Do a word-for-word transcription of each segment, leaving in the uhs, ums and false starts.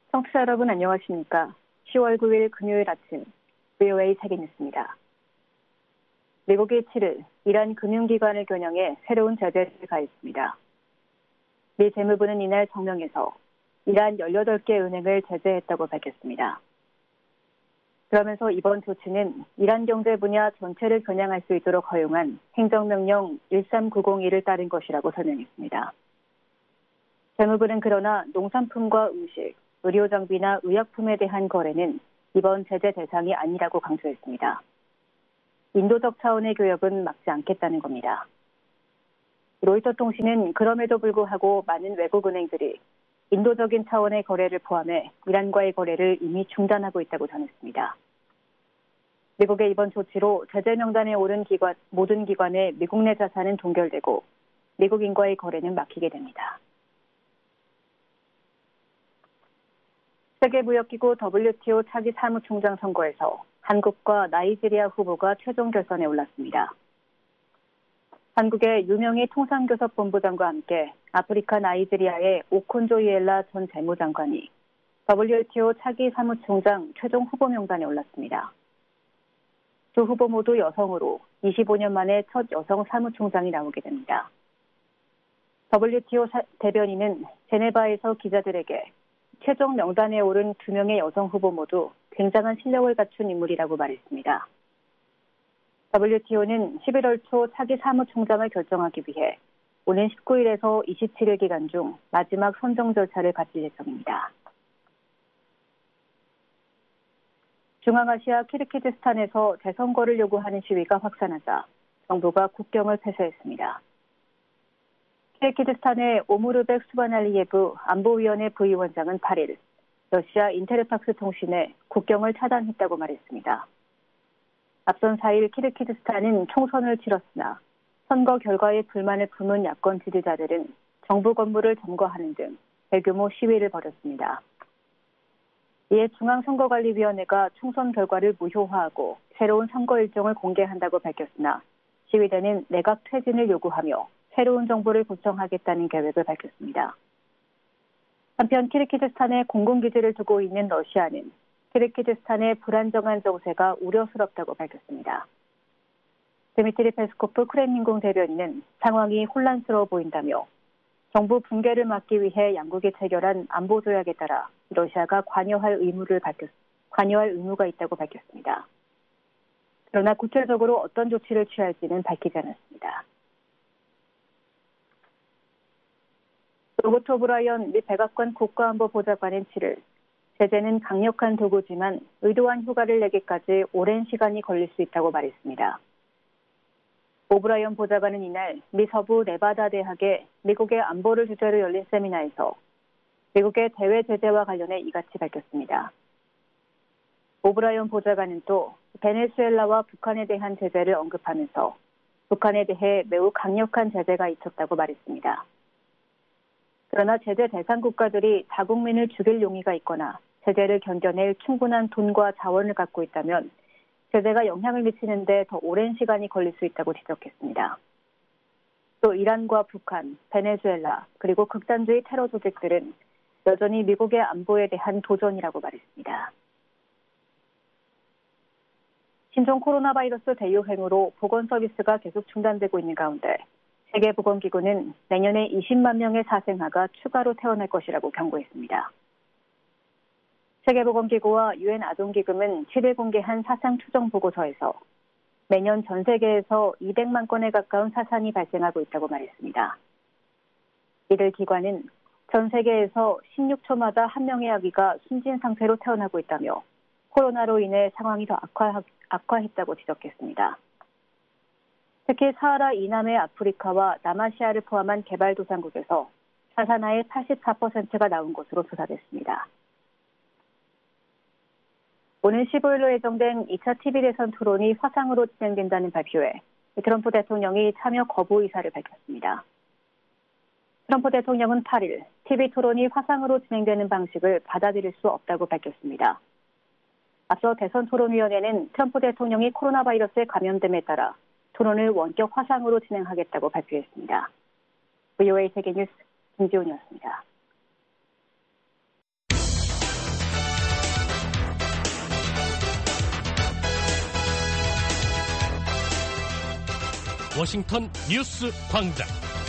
청취자 여러분 안녕하십니까? 시월 구일 금요일 아침 브이오에이 세계뉴스입니다. 미국이 칠일 이란 금융기관을 겨냥해 새로운 제재를 가했습니다. 미 재무부는 이날 성명에서 이란 열여덟 개 은행을 제재했다고 밝혔습니다. 그러면서 이번 조치는 이란 경제 분야 전체를 겨냥할 수 있도록 허용한 행정명령 일삼구공일을 따른 것이라고 설명했습니다. 재무부는 그러나 농산품과 음식, 의료장비나 의약품에 대한 거래는 이번 제재 대상이 아니라고 강조했습니다. 인도적 차원의 교역은 막지 않겠다는 겁니다. 로이터 통신은 그럼에도 불구하고 많은 외국 은행들이 인도적인 차원의 거래를 포함해 이란과의 거래를 이미 중단하고 있다고 전했습니다. 미국의 이번 조치로 제재 명단에 오른 기관, 모든 기관의 미국 내 자산은 동결되고 미국인과의 거래는 막히게 됩니다. 세계무역기구 더블유티오 차기 사무총장 선거에서 한국과 나이지리아 후보가 최종 결선에 올랐습니다. 한국의 유명희 통상교섭본부장과 함께 아프리카 나이지리아의 오콘조이엘라 전 재무장관이 더블유티오 차기 사무총장 최종 후보 명단에 올랐습니다. 두 후보 모두 여성으로 이십오 년 만에 첫 여성 사무총장이 나오게 됩니다. 더블유티오 대변인은 제네바에서 기자들에게 최종 명단에 오른 두 명의 여성 후보 모두 굉장한 실력을 갖춘 인물이라고 말했습니다. 더블유티오는 십일월 초 차기 사무총장을 결정하기 위해 오는 십구일에서 이십칠일 기간 중 마지막 선정 절차를 갖을 예정입니다. 중앙아시아 키르기즈스탄에서 재선거를 요구하는 시위가 확산하자 정부가 국경을 폐쇄했습니다. 키르기즈스탄의 오무르백 수바날리예브 안보위원회 부위원장은 팔일 러시아 인테르팍스 통신에 국경을 차단했다고 말했습니다. 앞선 사일 키르기즈스탄은 총선을 치렀으나 선거 결과에 불만을 품은 야권 지지자들은 정부 건물을 점거하는 등 대규모 시위를 벌였습니다. 이에 중앙선거관리위원회가 총선 결과를 무효화하고 새로운 선거 일정을 공개한다고 밝혔으나 시위대는 내각 퇴진을 요구하며 새로운 정부를 구성하겠다는 계획을 밝혔습니다. 한편 키르기즈스탄에 공군기지를 두고 있는 러시아는 키르기즈스탄의 불안정한 정세가 우려스럽다고 밝혔습니다. 드미트리 페스코프 크렘린궁 대변인은 상황이 혼란스러워 보인다며 정부 붕괴를 막기 위해 양국이 체결한 안보 조약에 따라 러시아가 관여할 의무를 밝혔, 관여할 의무가 있다고 밝혔습니다. 그러나 구체적으로 어떤 조치를 취할지는 밝히지 않았습니다. 로버트 오브라이언 미 백악관 국가안보보좌관은 칠일 제재는 강력한 도구지만 의도한 효과를 내기까지 오랜 시간이 걸릴 수 있다고 말했습니다. 오브라이언 보좌관은 이날 미 서부 네바다 대학의 미국의 안보를 주제로 열린 세미나에서 미국의 대외 제재와 관련해 이같이 밝혔습니다. 오브라이언 보좌관은 또 베네수엘라와 북한에 대한 제재를 언급하면서 북한에 대해 매우 강력한 제재가 있었다고 말했습니다. 그러나 제재 대상 국가들이 자국민을 죽일 용의가 있거나 제재를 견뎌낼 충분한 돈과 자원을 갖고 있다면 제재가 영향을 미치는데 더 오랜 시간이 걸릴 수 있다고 지적했습니다. 또 이란과 북한, 베네수엘라, 그리고 극단주의 테러 조직들은 여전히 미국의 안보에 대한 도전이라고 말했습니다. 신종 코로나 바이러스 대유행으로 보건 서비스가 계속 중단되고 있는 가운데 세계보건기구는 내년에 이십만 명의 사생아가 추가로 태어날 것이라고 경고했습니다. 세계보건기구와 유엔 아동기금은 칠일 공개한 사상 추정 보고서에서 매년 전 세계에서 이백만 건에 가까운 사상이 발생하고 있다고 말했습니다. 이들 기관은 전 세계에서 십육 초마다 한 명의 아기가 숨진 상태로 태어나고 있다며 코로나로 인해 상황이 더 악화, 악화했다고 지적했습니다. 특히 사하라 이남의 아프리카와 남아시아를 포함한 개발도상국에서 사산아의 팔십사 퍼센트가 나온 것으로 조사됐습니다. 오는 십오일로 예정된 이 차 티비 대선 토론이 화상으로 진행된다는 발표에 트럼프 대통령이 참여 거부 의사를 밝혔습니다. 트럼프 대통령은 팔일 티비 토론이 화상으로 진행되는 방식을 받아들일 수 없다고 밝혔습니다. 앞서 대선토론위원회는 트럼프 대통령이 코로나 바이러스에 감염됨에 따라 토론을 원격 화상으로 진행하겠다고 발표했습니다. 브이오에이 세계뉴스 김지훈이었습니다. 워싱턴 뉴스 광장.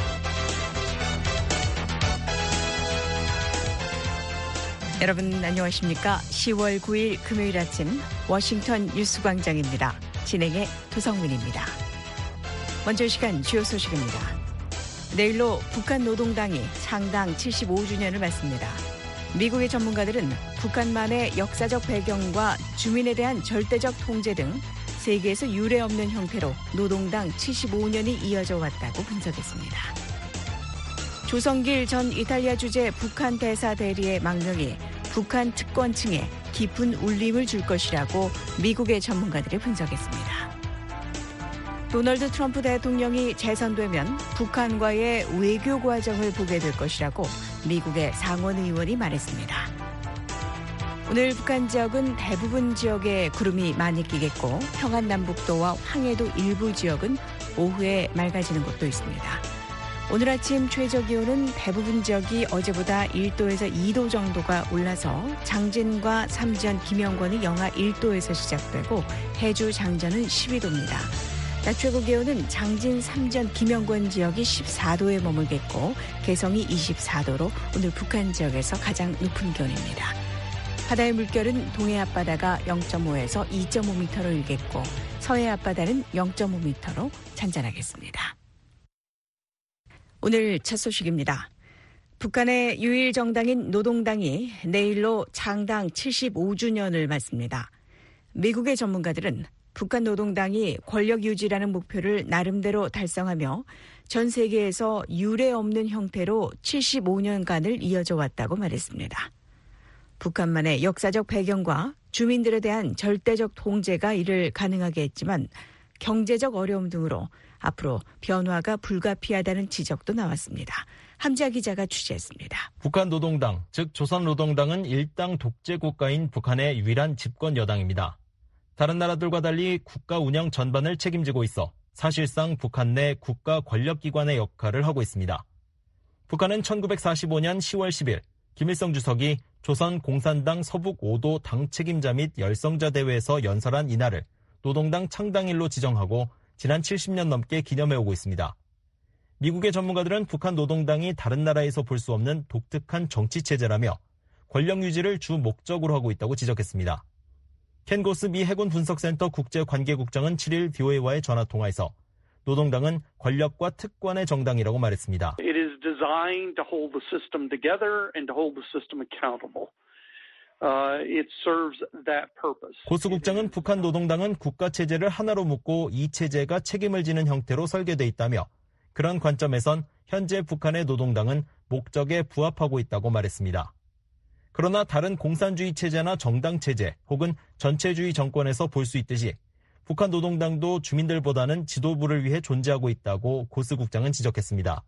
여러분 안녕하십니까? 시월 구일 금요일 아침 워싱턴 뉴스 광장입니다. 진행의 도성민입니다. 먼저 이 시간 주요 소식입니다. 내일로 북한 노동당이 창당 칠십오 주년을 맞습니다. 미국의 전문가들은 북한만의 역사적 배경과 주민에 대한 절대적 통제 등 세계에서 유례 없는 형태로 노동당 칠십오 년이 이어져 왔다고 분석했습니다. 조성길 전 이탈리아 주재 북한 대사 대리의 망명이 북한 특권층에 깊은 울림을 줄 것이라고 미국의 전문가들이 분석했습니다. 도널드 트럼프 대통령이 재선되면 북한과의 외교 과정을 보게 될 것이라고 미국의 상원 의원이 말했습니다. 오늘 북한 지역은 대부분 지역에 구름이 많이 끼겠고 평안남북도와 황해도 일부 지역은 오후에 맑아지는 곳도 있습니다. 오늘 아침 최저 기온은 대부분 지역이 어제보다 일 도에서 이 도 정도가 올라서 장진과 삼전, 김영권이 영하 일 도에서 시작되고 해주 장전은 십이 도입니다. 낮 최고 기온은 장진, 삼전, 김영권 지역이 십사 도에 머물겠고 개성이 이십사 도로 오늘 북한 지역에서 가장 높은 기온입니다. 바다의 물결은 동해 앞바다가 영 점 오에서 이 점 오 미터로 일겠고 서해 앞바다는 영 점 오 미터로 잔잔하겠습니다. 오늘 첫 소식입니다. 북한의 유일 정당인 노동당이 내일로 창당 칠십오 주년을 맞습니다. 미국의 전문가들은 북한 노동당이 권력 유지라는 목표를 나름대로 달성하며 전 세계에서 유례 없는 형태로 칠십오 년간을 이어져 왔다고 말했습니다. 북한만의 역사적 배경과 주민들에 대한 절대적 통제가 이를 가능하게 했지만 경제적 어려움 등으로 앞으로 변화가 불가피하다는 지적도 나왔습니다. 함지아 기자가 취재했습니다. 북한 노동당, 즉 조선노동당은 일당 독재 국가인 북한의 유일한 집권 여당입니다. 다른 나라들과 달리 국가 운영 전반을 책임지고 있어 사실상 북한 내 국가 권력기관의 역할을 하고 있습니다. 북한은 천구백사십오 년 시월 십일 김일성 주석이 조선공산당 서북 오 도 당 책임자 및 열성자 대회에서 연설한 이날을 노동당 창당일로 지정하고 지난 칠십 년 넘게 기념해오고 있습니다. 미국의 전문가들은 북한 노동당이 다른 나라에서 볼 수 없는 독특한 정치체제라며 권력 유지를 주 목적으로 하고 있다고 지적했습니다. 켄 고스 미 해군 분석센터 국제관계국장은 칠일 브이오에이와의 전화통화에서 노동당은 권력과 특권의 정당이라고 말했습니다. It is designed to hold the system together and to hold the system accountable. Uh, it serves that purpose. 고스 국장은 북한 노동당은 국가체제를 하나로 묶고 이 체제가 책임을 지는 형태로 설계돼 있다며 그런 관점에선 현재 북한의 노동당은 목적에 부합하고 있다고 말했습니다. 그러나 다른 공산주의 체제나 정당 체제 혹은 전체주의 정권에서 볼 수 있듯이 북한 노동당도 주민들보다는 지도부를 위해 존재하고 있다고 고스 국장은 지적했습니다.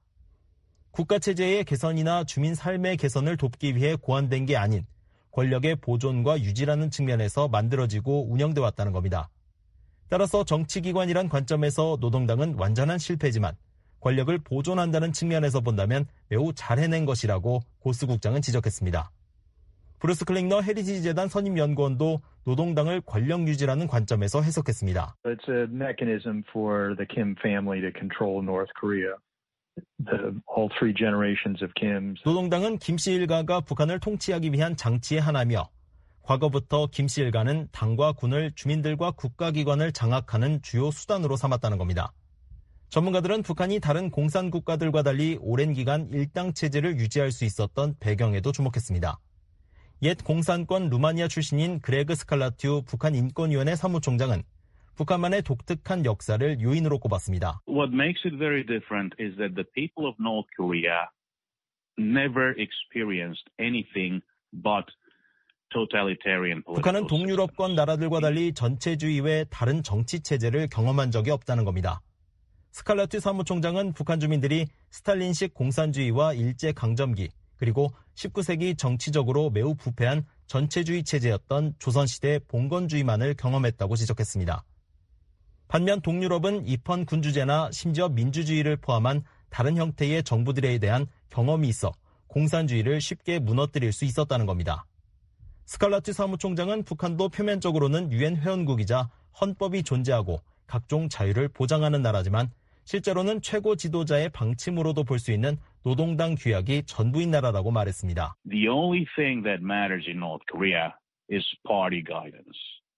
국가체제의 개선이나 주민 삶의 개선을 돕기 위해 고안된 게 아닌 권력의 보존과 유지라는 측면에서 만들어지고 운영돼 왔다는 겁니다. 따라서 정치기관이란 관점에서 노동당은 완전한 실패지만 권력을 보존한다는 측면에서 본다면 매우 잘 해낸 것이라고 고스 국장은 지적했습니다. 브루스 클링너 헤리티지 재단 선임연구원도 노동당을 권력 유지라는 관점에서 해석했습니다. It's a mechanism for the Kim family to control North Korea. The, all three generations of Kims. 노동당은 김씨 일가가 북한을 통치하기 위한 장치의 하나며 과거부터 김씨 일가는 당과 군을 주민들과 국가기관을 장악하는 주요 수단으로 삼았다는 겁니다. 전문가들은 북한이 다른 공산국가들과 달리 오랜 기간 일당 체제를 유지할 수 있었던 배경에도 주목했습니다. 옛 공산권 루마니아 출신인 그레그 스칼라튜 북한 인권위원회 사무총장은 북한만의 독특한 역사를 요인으로 꼽았습니다. What makes it very different is that the people of North Korea never experienced anything but totalitarian political. 북한은 동유럽권 나라들과 달리 전체주의 외 다른 정치 체제를 경험한 적이 없다는 겁니다. 스칼라튜 사무총장은 북한 주민들이 스탈린식 공산주의와 일제강점기 그리고 십구 세기 정치적으로 매우 부패한 전체주의 체제였던 조선시대 봉건주의만을 경험했다고 지적했습니다. 반면 동유럽은 입헌 군주제나 심지어 민주주의를 포함한 다른 형태의 정부들에 대한 경험이 있어 공산주의를 쉽게 무너뜨릴 수 있었다는 겁니다. 스칼라투 사무총장은 북한도 표면적으로는 유엔 회원국이자 헌법이 존재하고 각종 자유를 보장하는 나라지만 실제로는 최고 지도자의 방침으로도 볼 수 있는 노동당 규약이 전부인 나라라고 말했습니다. The only thing that matters in North Korea is party guidance.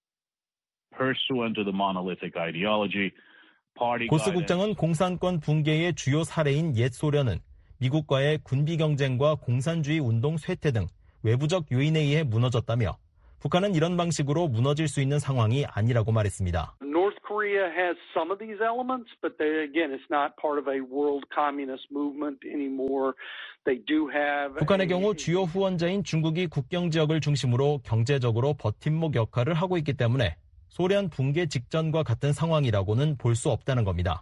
Pursuant to the monolithic ideology, party 고스 guidance. 국장은 공산권 붕괴의 주요 사례인 옛 소련은 미국과의 군비 경쟁과 공산주의 운동 쇠퇴 등 외부적 요인에 의해 무너졌다며 북한은 이런 방식으로 무너질 수 있는 상황이 아니라고 말했습니다. North Korea has some of these elements, but they, again, it's not part of a world communist movement anymore. They do have. 북한의 경우 주요 후원자인 중국이 국경 지역을 중심으로 경제적으로 버팀목 역할을 하고 있기 때문에 소련 붕괴 직전과 같은 상황이라고는 볼 수 없다는 겁니다.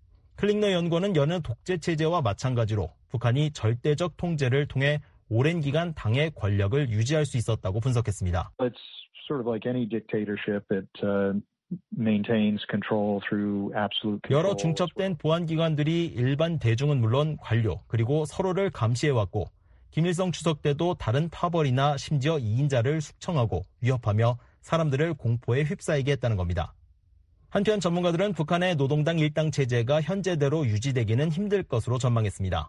클링너 연구원은 여느 독재 체제와 마찬가지로 북한이 절대적 통제를 통해 오랜 기간 당의 권력을 유지할 수 있었다고 분석했습니다. It's sort of like any dictatorship. It uh, maintains control through absolute control. 여러 중첩된 보안기관들이 일반 대중은 물론 관료 그리고 서로를 감시해왔고 김일성 추석 때도 다른 파벌이나 심지어 이인자를 숙청하고 위협하며 사람들을 공포에 휩싸이게 했다는 겁니다. 한편 전문가들은 북한의 노동당 일당 체제가 현재대로 유지되기는 힘들 것으로 전망했습니다.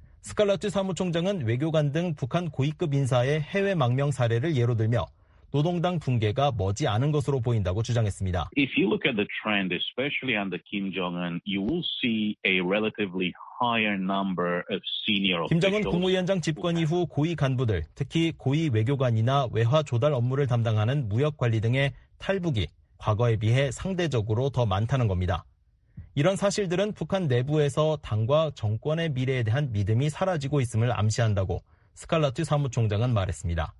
스칼라트 사무총장은 외교관 등 북한 고위급 인사의 해외 망명 사례를 예로 들며 노동당 붕괴가 머지않은 것으로 보인다고 주장했습니다. If you look at the trend, especially under Kim Jong-un, you will see a relatively higher number of senior officials. 김정은 국무위원장 집권 이후 고위 간부들, 특히 고위 외교관이나 외화 조달 업무를 담당하는 무역관리 등의 탈북이 과거에 비해 상대적으로 더 많다는 겁니다. 이런 사실들은 북한 내부에서 당과 정권의 미래에 대한 믿음이 사라지고 있음을 암시한다고 스칼라트 사무총장은 말했습니다.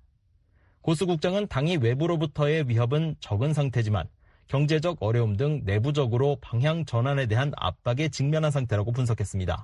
고스 국장은 당이 외부로부터의 위협은 적은 상태지만 경제적 어려움 등 내부적으로 방향 전환에 대한 압박에 직면한 상태라고 분석했습니다.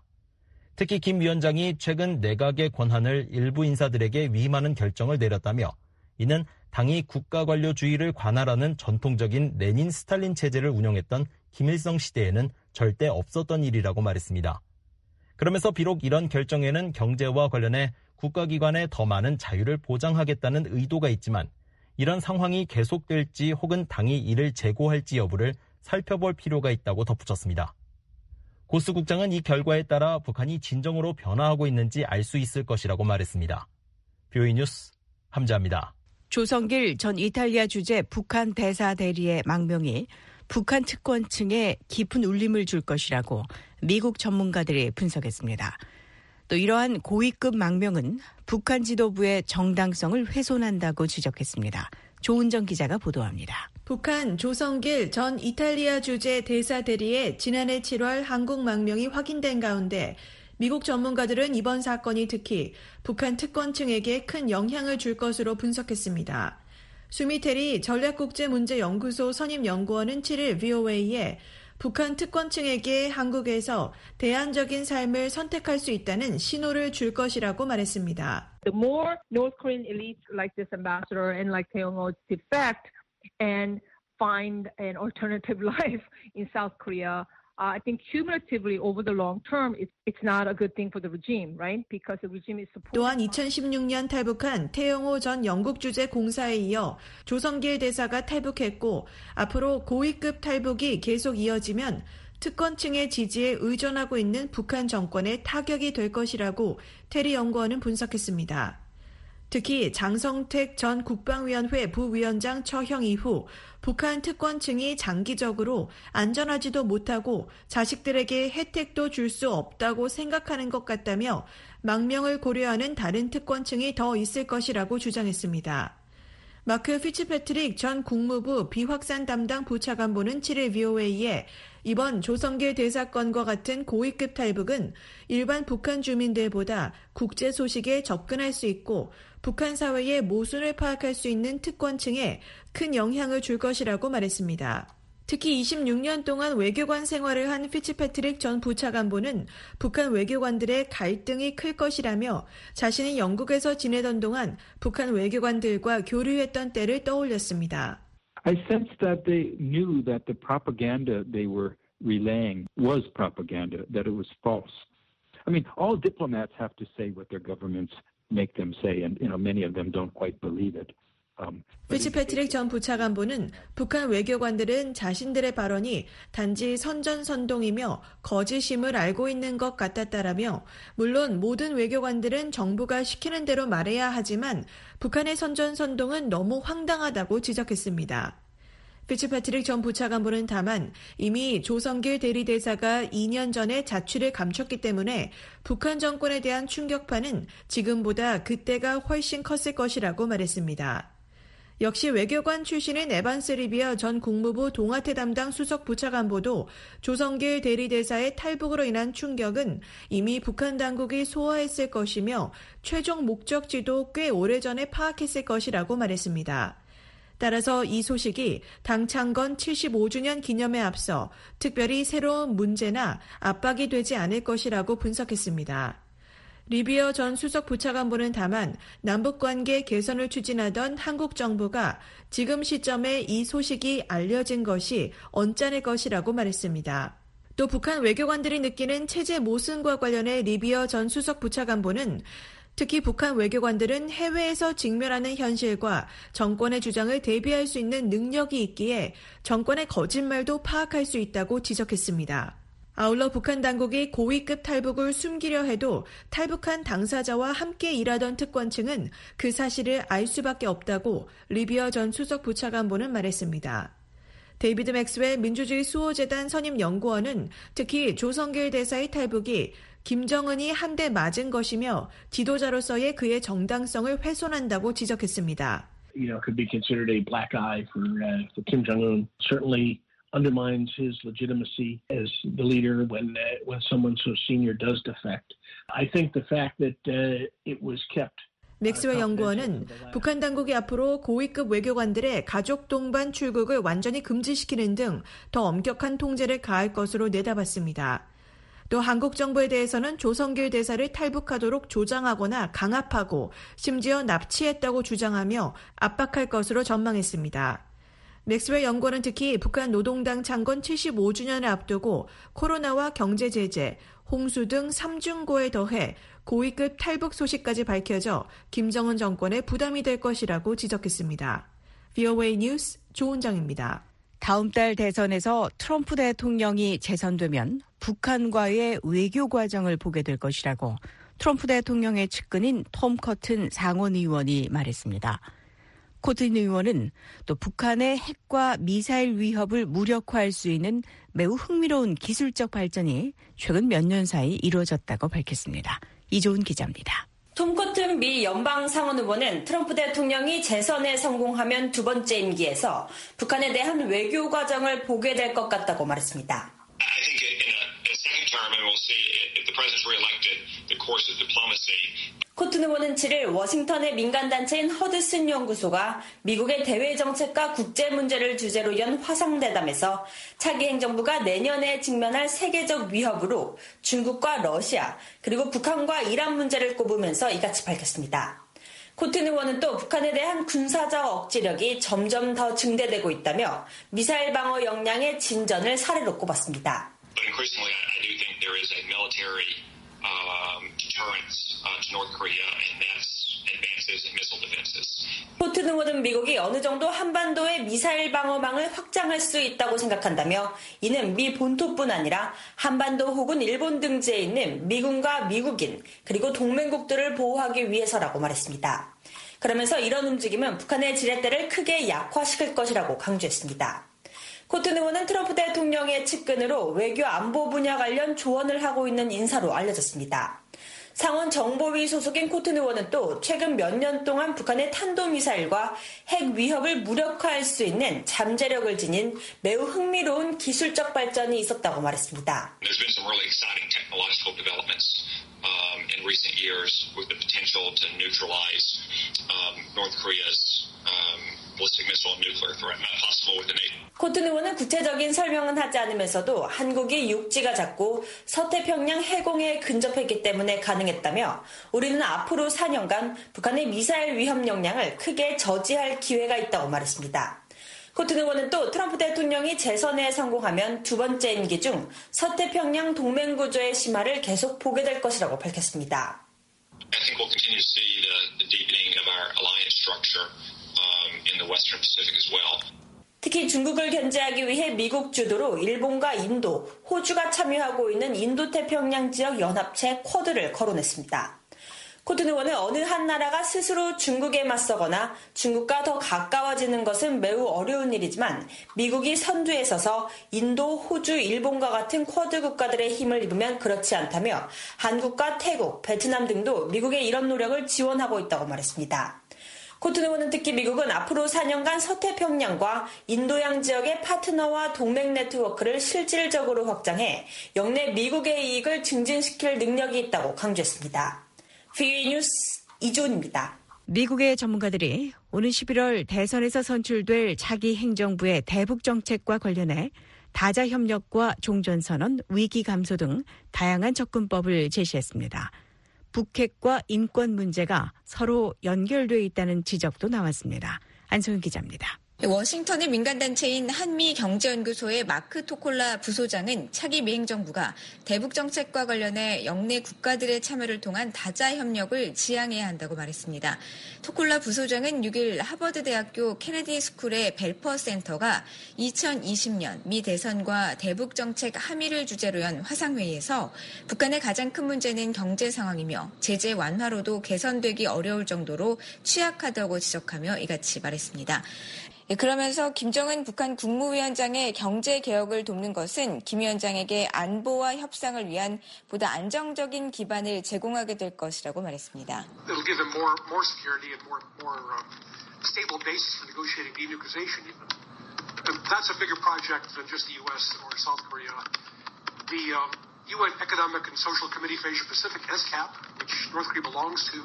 특히 김 위원장이 최근 내각의 권한을 일부 인사들에게 위임하는 결정을 내렸다며 이는 당이 국가관료주의를 관할하는 전통적인 레닌 스탈린 체제를 운영했던 김일성 시대에는 절대 없었던 일이라고 말했습니다. 그러면서 비록 이런 결정에는 경제와 관련해 국가기관에 더 많은 자유를 보장하겠다는 의도가 있지만 이런 상황이 계속될지 혹은 당이 이를 재고할지 여부를 살펴볼 필요가 있다고 덧붙였습니다. 고스 국장은 이 결과에 따라 북한이 진정으로 변화하고 있는지 알 수 있을 것이라고 말했습니다. 비오이 뉴스 함자입니다. 조성길 전 이탈리아 주재 북한 대사 대리의 망명이 북한 특권층에 깊은 울림을 줄 것이라고 미국 전문가들이 분석했습니다. 또 이러한 고위급 망명은 북한 지도부의 정당성을 훼손한다고 지적했습니다. 조은정 기자가 보도합니다. 북한 조성길 전 이탈리아 주재 대사 대리의 지난해 칠월 한국 망명이 확인된 가운데 미국 전문가들은 이번 사건이 특히 북한 특권층에게 큰 영향을 줄 것으로 분석했습니다. 수미테리 전략국제문제연구소 선임연구원은 칠일 브이오에이에 북한 특권층에게 한국에서 대안적인 삶을 선택할 수 있다는 신호를 줄 것이라고 말했습니다. The more North Korean elites like this ambassador and like Tae-yong-oh defect and find an alternative life in South Korea, Uh, I think cumulatively over the long term, it's, it's not a good thing for the regime, right? Because the regime is supported. 또한 이천십육 년 탈북한 태영호 전 영국 주재 공사에 이어 조성길 대사가 탈북했고 앞으로 고위급 탈북이 계속 이어지면 특권층의 지지에 의존하고 있는 북한 정권에 타격이 될 것이라고 테리 연구원은 분석했습니다. 특히 장성택 전 국방위원회 부위원장 처형 이후 북한 특권층이 장기적으로 안전하지도 못하고 자식들에게 혜택도 줄 수 없다고 생각하는 것 같다며 망명을 고려하는 다른 특권층이 더 있을 것이라고 주장했습니다. 마크 피츠패트릭 전 국무부 비확산 담당 부차관보는 칠일 브이오에이에 이번 조성길 대사건과 같은 고위급 탈북은 일반 북한 주민들보다 국제 소식에 접근할 수 있고 북한 사회의 모순을 파악할 수 있는 특권층에 큰 영향을 줄 것이라고 말했습니다. 특히 이십육 년 동안 외교관 생활을 한 피츠패트릭 전 부차관보는 북한 외교관들의 갈등이 클 것이라며 자신이 영국에서 지내던 동안 북한 외교관들과 교류했던 때를 떠올렸습니다. I sensed that they knew that the propaganda they were relaying was propaganda, that it was false. I mean, all diplomats have to say what their governments make them say, and you know, many of them don't quite believe it. Um, 피츠패트릭 전 부차관보는 북한 외교관들은 자신들의 발언이 단지 선전선동이며 거짓임을 알고 있는 것 같았다라며 물론 모든 외교관들은 정부가 시키는 대로 말해야 하지만 북한의 선전선동은 너무 황당하다고 지적했습니다. 피츠패트릭 전 부차관보는 다만 이미 조성길 대리대사가 이 년 전에 자취를 감췄기 때문에 북한 정권에 대한 충격파는 지금보다 그때가 훨씬 컸을 것이라고 말했습니다. 역시 외교관 출신인 에반스 리비어 전 국무부 동아태 담당 수석 부차관보도 조성길 대리대사의 탈북으로 인한 충격은 이미 북한 당국이 소화했을 것이며 최종 목적지도 꽤 오래전에 파악했을 것이라고 말했습니다. 따라서 이 소식이 당 창건 칠십오 주년 기념에 앞서 특별히 새로운 문제나 압박이 되지 않을 것이라고 분석했습니다. 리비어 전 수석 부차관보는 다만 남북관계 개선을 추진하던 한국 정부가 지금 시점에 이 소식이 알려진 것이 언짢을 것이라고 말했습니다. 또 북한 외교관들이 느끼는 체제 모순과 관련해 리비어 전 수석 부차관보는 특히 북한 외교관들은 해외에서 직면하는 현실과 정권의 주장을 대비할 수 있는 능력이 있기에 정권의 거짓말도 파악할 수 있다고 지적했습니다. 아울러 북한 당국이 고위급 탈북을 숨기려 해도 탈북한 당사자와 함께 일하던 특권층은 그 사실을 알 수밖에 없다고 리비어 전 수석 부차관보는 말했습니다. 데이비드 맥스웰 민주주의 수호재단 선임연구원은 특히 조성길 대사의 탈북이 김정은이 한 대 맞은 것이며 지도자로서의 그의 정당성을 훼손한다고 지적했습니다. You know, could be considered a black eye for, uh, for Kim Jong-un. Certainly undermines his legitimacy as the leader when uh, when someone so senior does defect. I think the fact that uh, it was kept. 맥스웰 연구원은 북한 당국이 앞으로 고위급 외교관들의 가족 동반 출국을 완전히 금지시키는 등 더 엄격한 통제를 가할 것으로 내다봤습니다. 또 한국 정부에 대해서는 조성길 대사를 탈북하도록 조장하거나 강압하고 심지어 납치했다고 주장하며 압박할 것으로 전망했습니다. 맥스웰 연구원은 특히 북한 노동당 창건 칠십오 주년을 앞두고 코로나와 경제 제재, 홍수 등 삼중고에 더해 고위급 탈북 소식까지 밝혀져 김정은 정권에 부담이 될 것이라고 지적했습니다. 브이오에이 뉴스 조은정입니다. 다음 달 대선에서 트럼프 대통령이 재선되면 북한과의 외교 과정을 보게 될 것이라고 트럼프 대통령의 측근인 톰 커튼 상원 의원이 말했습니다. 커튼 의원은 또 북한의 핵과 미사일 위협을 무력화할 수 있는 매우 흥미로운 기술적 발전이 최근 몇 년 사이 이루어졌다고 밝혔습니다. 이조은 기자입니다. 톰 커튼 미 연방 상원 의원은 트럼프 대통령이 재선에 성공하면 두 번째 임기에서 북한에 대한 외교 과정을 보게 될 것 같다고 말했습니다. I think in a, in a second term, and we'll see if the president's reelected, the course of diplomacy. 코튼 의원은 칠 일 워싱턴의 민간단체인 허드슨 연구소가 미국의 대외 정책과 국제 문제를 주제로 연 화상대담에서 차기 행정부가 내년에 직면할 세계적 위협으로 중국과 러시아 그리고 북한과 이란 문제를 꼽으면서 이같이 밝혔습니다. 코튼 의원은 또 북한에 대한 군사적 억지력이 점점 더 증대되고 있다며 미사일 방어 역량의 진전을 사례로 꼽았습니다. But increasingly, I do think there is a military um, deterrence uh, to North Korea, and that's advances in missile defenses. 코튼 의원은 미국이 어느 정도 한반도의 미사일 방어망을 확장할 수 있다고 생각한다며 이는 미 본토뿐 아니라 한반도 혹은 일본 등지에 있는 미군과 미국인 그리고 동맹국들을 보호하기 위해서라고 말했습니다. 그러면서 이런 움직임은 북한의 지렛대를 크게 약화시킬 것이라고 강조했습니다. 코튼 의원은 트럼프 대통령의 측근으로 외교 안보 분야 관련 조언을 하고 있는 인사로 알려졌습니다. 상원 정보위 소속인 코튼 의원은 또 최근 몇 년 동안 북한의 탄도미사일과 핵 위협을 무력화할 수 있는 잠재력을 지닌 매우 흥미로운 기술적 발전이 있었다고 말했습니다. There's been some really exciting technological developments um, in recent years with the potential to neutralize um, North Korea's um, ballistic missile and nuclear threat, not possible with the NATO. 코튼 의원은 구체적인 설명은 하지 않으면서도 한국이 육지가 작고 서태평양 해공에 근접했기 때문에 가능했다며 우리는 앞으로 사 년간 북한의 미사일 위협 역량을 크게 저지할 기회가 있다고 말했습니다. 코튼 의원은 또 트럼프 대통령이 재선에 성공하면 두 번째 임기 중 서태평양 동맹구조의 심화를 계속 보게 될 것이라고 밝혔습니다. I think we'll continue to see the, the deepening of our alliance structure um, in the Western Pacific as well. 특히 중국을 견제하기 위해 미국 주도로 일본과 인도, 호주가 참여하고 있는 인도태평양 지역 연합체 쿼드를 거론했습니다. 코튼 의원은 어느 한 나라가 스스로 중국에 맞서거나 중국과 더 가까워지는 것은 매우 어려운 일이지만 미국이 선두에 서서 인도, 호주, 일본과 같은 쿼드 국가들의 힘을 입으면 그렇지 않다며 한국과 태국, 베트남 등도 미국의 이런 노력을 지원하고 있다고 말했습니다. 코튼 의원은 특히 미국은 앞으로 사 년간 서태평양과 인도양 지역의 파트너와 동맹 네트워크를 실질적으로 확장해 영내 미국의 이익을 증진시킬 능력이 있다고 강조했습니다. 브이오에이 뉴스 이조은입니다. 미국의 전문가들이 오는 십일월 대선에서 선출될 차기 행정부의 대북 정책과 관련해 다자 협력과 종전선언, 위기 감소 등 다양한 접근법을 제시했습니다. 북핵과 인권 문제가 서로 연결돼 있다는 지적도 나왔습니다. 안소영 기자입니다. 워싱턴의 민간단체인 한미경제연구소의 마크 토콜라 부소장은 차기 미행정부가 대북 정책과 관련해 영내 국가들의 참여를 통한 다자 협력을 지향해야 한다고 말했습니다. 토콜라 부소장은 육일 하버드대학교 케네디 스쿨의 벨퍼 센터가 이천이십 년 미 대선과 대북 정책 함의를 주제로 연 화상회의에서 북한의 가장 큰 문제는 경제 상황이며 제재 완화로도 개선되기 어려울 정도로 취약하다고 지적하며 이같이 말했습니다. 그러면서 김정은 북한 국무위원장의 경제 개혁을 돕는 것은 김 위원장에게 안보와 협상을 위한 보다 안정적인 기반을 제공하게 될 것이라고 말했습니다. It'll give them more, more security and more, more um, stable basis for negotiating denuclearization even. And that's a bigger project than just the U S or South Korea. The um, U N Economic and Social Committee for Asia Pacific, E S C A P, which North Korea belongs to,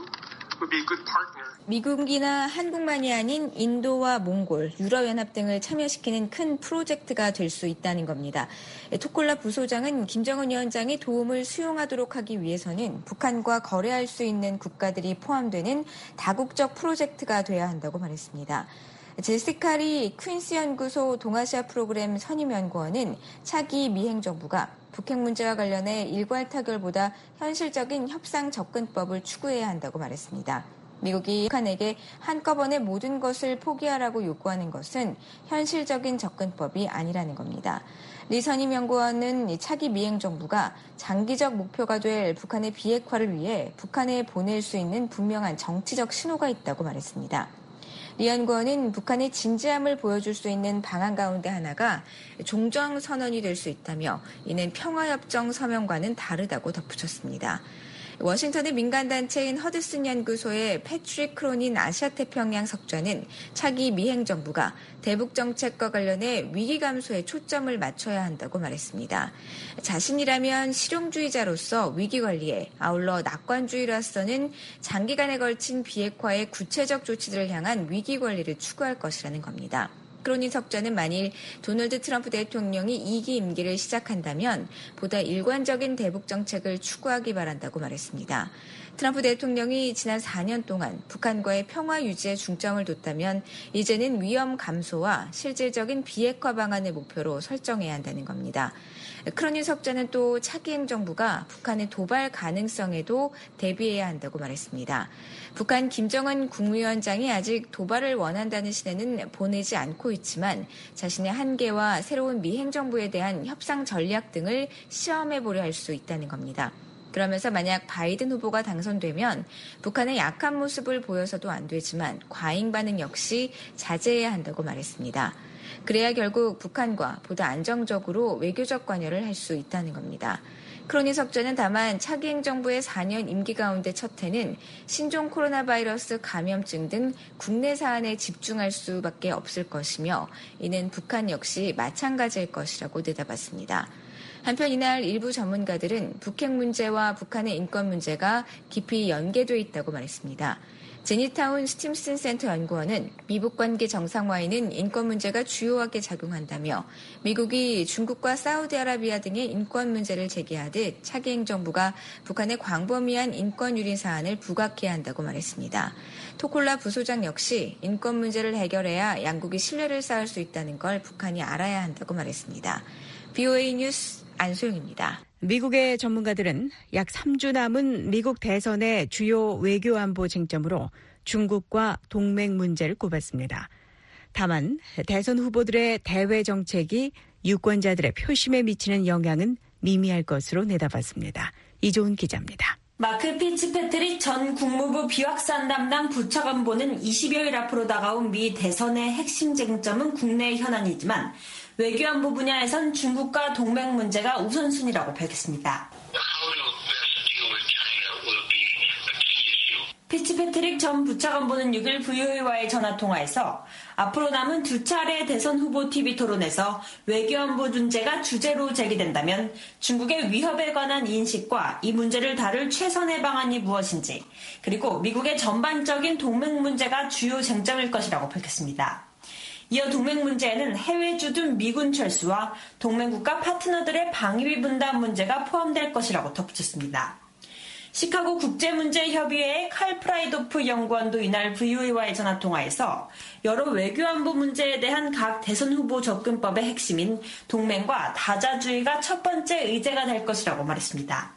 미국이나 한국만이 아닌 인도와 몽골, 유럽연합 등을 참여시키는 큰 프로젝트가 될 수 있다는 겁니다. 토콜라 부소장은 김정은 위원장이 도움을 수용하도록 하기 위해서는 북한과 거래할 수 있는 국가들이 포함되는 다국적 프로젝트가 돼야 한다고 말했습니다. 제시카리 퀸스 연구소 동아시아 프로그램 선임연구원은 차기 미행정부가 북핵 문제와 관련해 일괄 타결보다 현실적인 협상 접근법을 추구해야 한다고 말했습니다. 미국이 북한에게 한꺼번에 모든 것을 포기하라고 요구하는 것은 현실적인 접근법이 아니라는 겁니다. 리 선임연구원은 차기 미행정부가 장기적 목표가 될 북한의 비핵화를 위해 북한에 보낼 수 있는 분명한 정치적 신호가 있다고 말했습니다. 리 연구원은 북한의 진지함을 보여줄 수 있는 방안 가운데 하나가 종전선언이 될 수 있다며 이는 평화협정 서명과는 다르다고 덧붙였습니다. 워싱턴의 민간단체인 허드슨 연구소의 패트릭 크로닌 아시아태평양 석좌는 차기 미행정부가 대북 정책과 관련해 위기 감소에 초점을 맞춰야 한다고 말했습니다. 자신이라면 실용주의자로서 위기 관리에 아울러 낙관주의로서는 장기간에 걸친 비핵화의 구체적 조치들을 향한 위기 관리를 추구할 것이라는 겁니다. 크로닌 석좌는 만일 도널드 트럼프 대통령이 이 기 임기를 시작한다면 보다 일관적인 대북 정책을 추구하기 바란다고 말했습니다. 트럼프 대통령이 지난 사 년 동안 북한과의 평화 유지에 중점을 뒀다면 이제는 위험 감소와 실질적인 비핵화 방안을 목표로 설정해야 한다는 겁니다. 크로닌 석좌는 또 차기 행정부가 북한의 도발 가능성에도 대비해야 한다고 말했습니다. 북한 김정은 국무위원장이 아직 도발을 원한다는 신호는 보내지 않고 있지만 자신의 한계와 새로운 미 행정부에 대한 협상 전략 등을 시험해보려 할 수 있다는 겁니다. 그러면서 만약 바이든 후보가 당선되면 북한의 약한 모습을 보여서도 안 되지만 과잉 반응 역시 자제해야 한다고 말했습니다. 그래야 결국 북한과 보다 안정적으로 외교적 관여를 할 수 있다는 겁니다. 크로닌 석좌는 다만 차기 행정부의 사 년 임기 가운데 첫 해는 신종 코로나 바이러스 감염증 등 국내 사안에 집중할 수밖에 없을 것이며 이는 북한 역시 마찬가지일 것이라고 내다봤습니다. 한편 이날 일부 전문가들은 북핵 문제와 북한의 인권 문제가 깊이 연계돼 있다고 말했습니다. 제니타운 스팀슨 센터 연구원은 미북 관계 정상화에는 인권 문제가 주요하게 작용한다며 미국이 중국과 사우디아라비아 등의 인권 문제를 제기하듯 차기 행정부가 북한의 광범위한 인권 유린 사안을 부각해야 한다고 말했습니다. 토콜라 부소장 역시 인권 문제를 해결해야 양국이 신뢰를 쌓을 수 있다는 걸 북한이 알아야 한다고 말했습니다. 브이오에이 뉴스 안소영입니다. 미국의 전문가들은 약 삼 주 남은 미국 대선의 주요 외교안보 쟁점으로 중국과 동맹 문제를 꼽았습니다. 다만 대선 후보들의 대외 정책이 유권자들의 표심에 미치는 영향은 미미할 것으로 내다봤습니다. 이조은 기자입니다. 마크 피츠패트릭 전 국무부 비확산 담당 부차관보는 이십여일 앞으로 다가온 미 대선의 핵심 쟁점은 국내 현안이지만 외교안보 분야에선 중국과 동맹 문제가 우선순위라고 밝혔습니다. 피츠패트릭 전 부차관보는 육일 브이오에이와의 전화통화에서 앞으로 남은 두 차례 대선 후보 티비 토론에서 외교안보 문제가 주제로 제기된다면 중국의 위협에 관한 인식과 이 문제를 다룰 최선의 방안이 무엇인지, 그리고 미국의 전반적인 동맹 문제가 주요 쟁점일 것이라고 밝혔습니다. 이어 동맹 문제에는 해외 주둔 미군 철수와 동맹국가 파트너들의 방위비 분담 문제가 포함될 것이라고 덧붙였습니다. 시카고 국제문제협의회의 칼 프라이도프 연구원도 이날 브이오에이와의 전화통화에서 여러 외교안보 문제에 대한 각 대선 후보 접근법의 핵심인 동맹과 다자주의가 첫 번째 의제가 될 것이라고 말했습니다.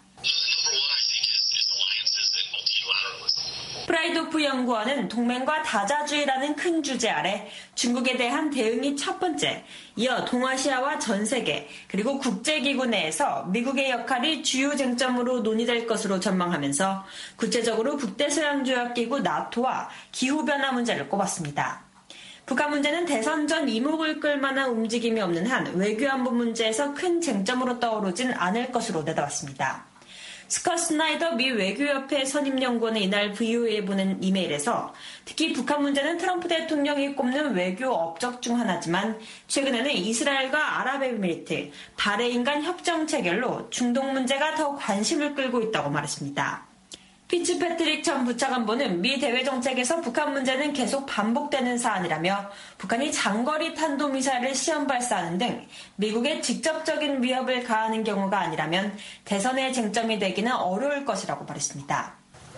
프라이도프 연구원은 동맹과 다자주의라는 큰 주제 아래 중국에 대한 대응이 첫 번째, 이어 동아시아와 전 세계, 그리고 국제기구 내에서 미국의 역할이 주요 쟁점으로 논의될 것으로 전망하면서 구체적으로 북대서양조약기구 나토와 기후변화 문제를 꼽았습니다. 북한 문제는 대선 전 이목을 끌 만한 움직임이 없는 한 외교안보 문제에서 큰 쟁점으로 떠오르진 않을 것으로 내다봤습니다. 스컷 스나이더 미 외교협회 선임연구원은 이날 브이오에이에 보낸 이메일에서 특히 북한 문제는 트럼프 대통령이 꼽는 외교 업적 중 하나지만 최근에는 이스라엘과 아랍에미리트, 바레인 간 협정 체결로 중동 문제가 더 관심을 끌고 있다고 말했습니다. 피츠패트릭 전 부차관보는 미 대외 정책에서 북한 문제는 계속 반복되는 사안이라며 북한이 장거리 탄도미사일을 시험 발사하는 등 미국에 직접적인 위협을 가하는 경우가 아니라면 대선의 쟁점이 되기는 어려울 것이라고 말했습니다.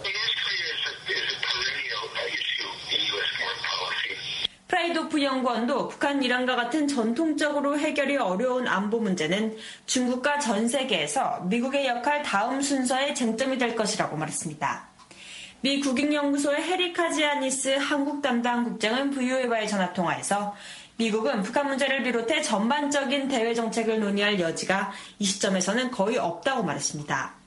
프라이도프 연구원도 북한 이란과 같은 전통적으로 해결이 어려운 안보 문제는 중국과 전 세계에서 미국의 역할 다음 순서의 쟁점이 될 것이라고 말했습니다. 미 국익연구소의 헤리 카지아니스 한국 담당 국장은 브이오에이와의 전화통화에서 미국은 북한 문제를 비롯해 전반적인 대외 정책을 논의할 여지가 이 시점에서는 거의 없다고 말했습니다.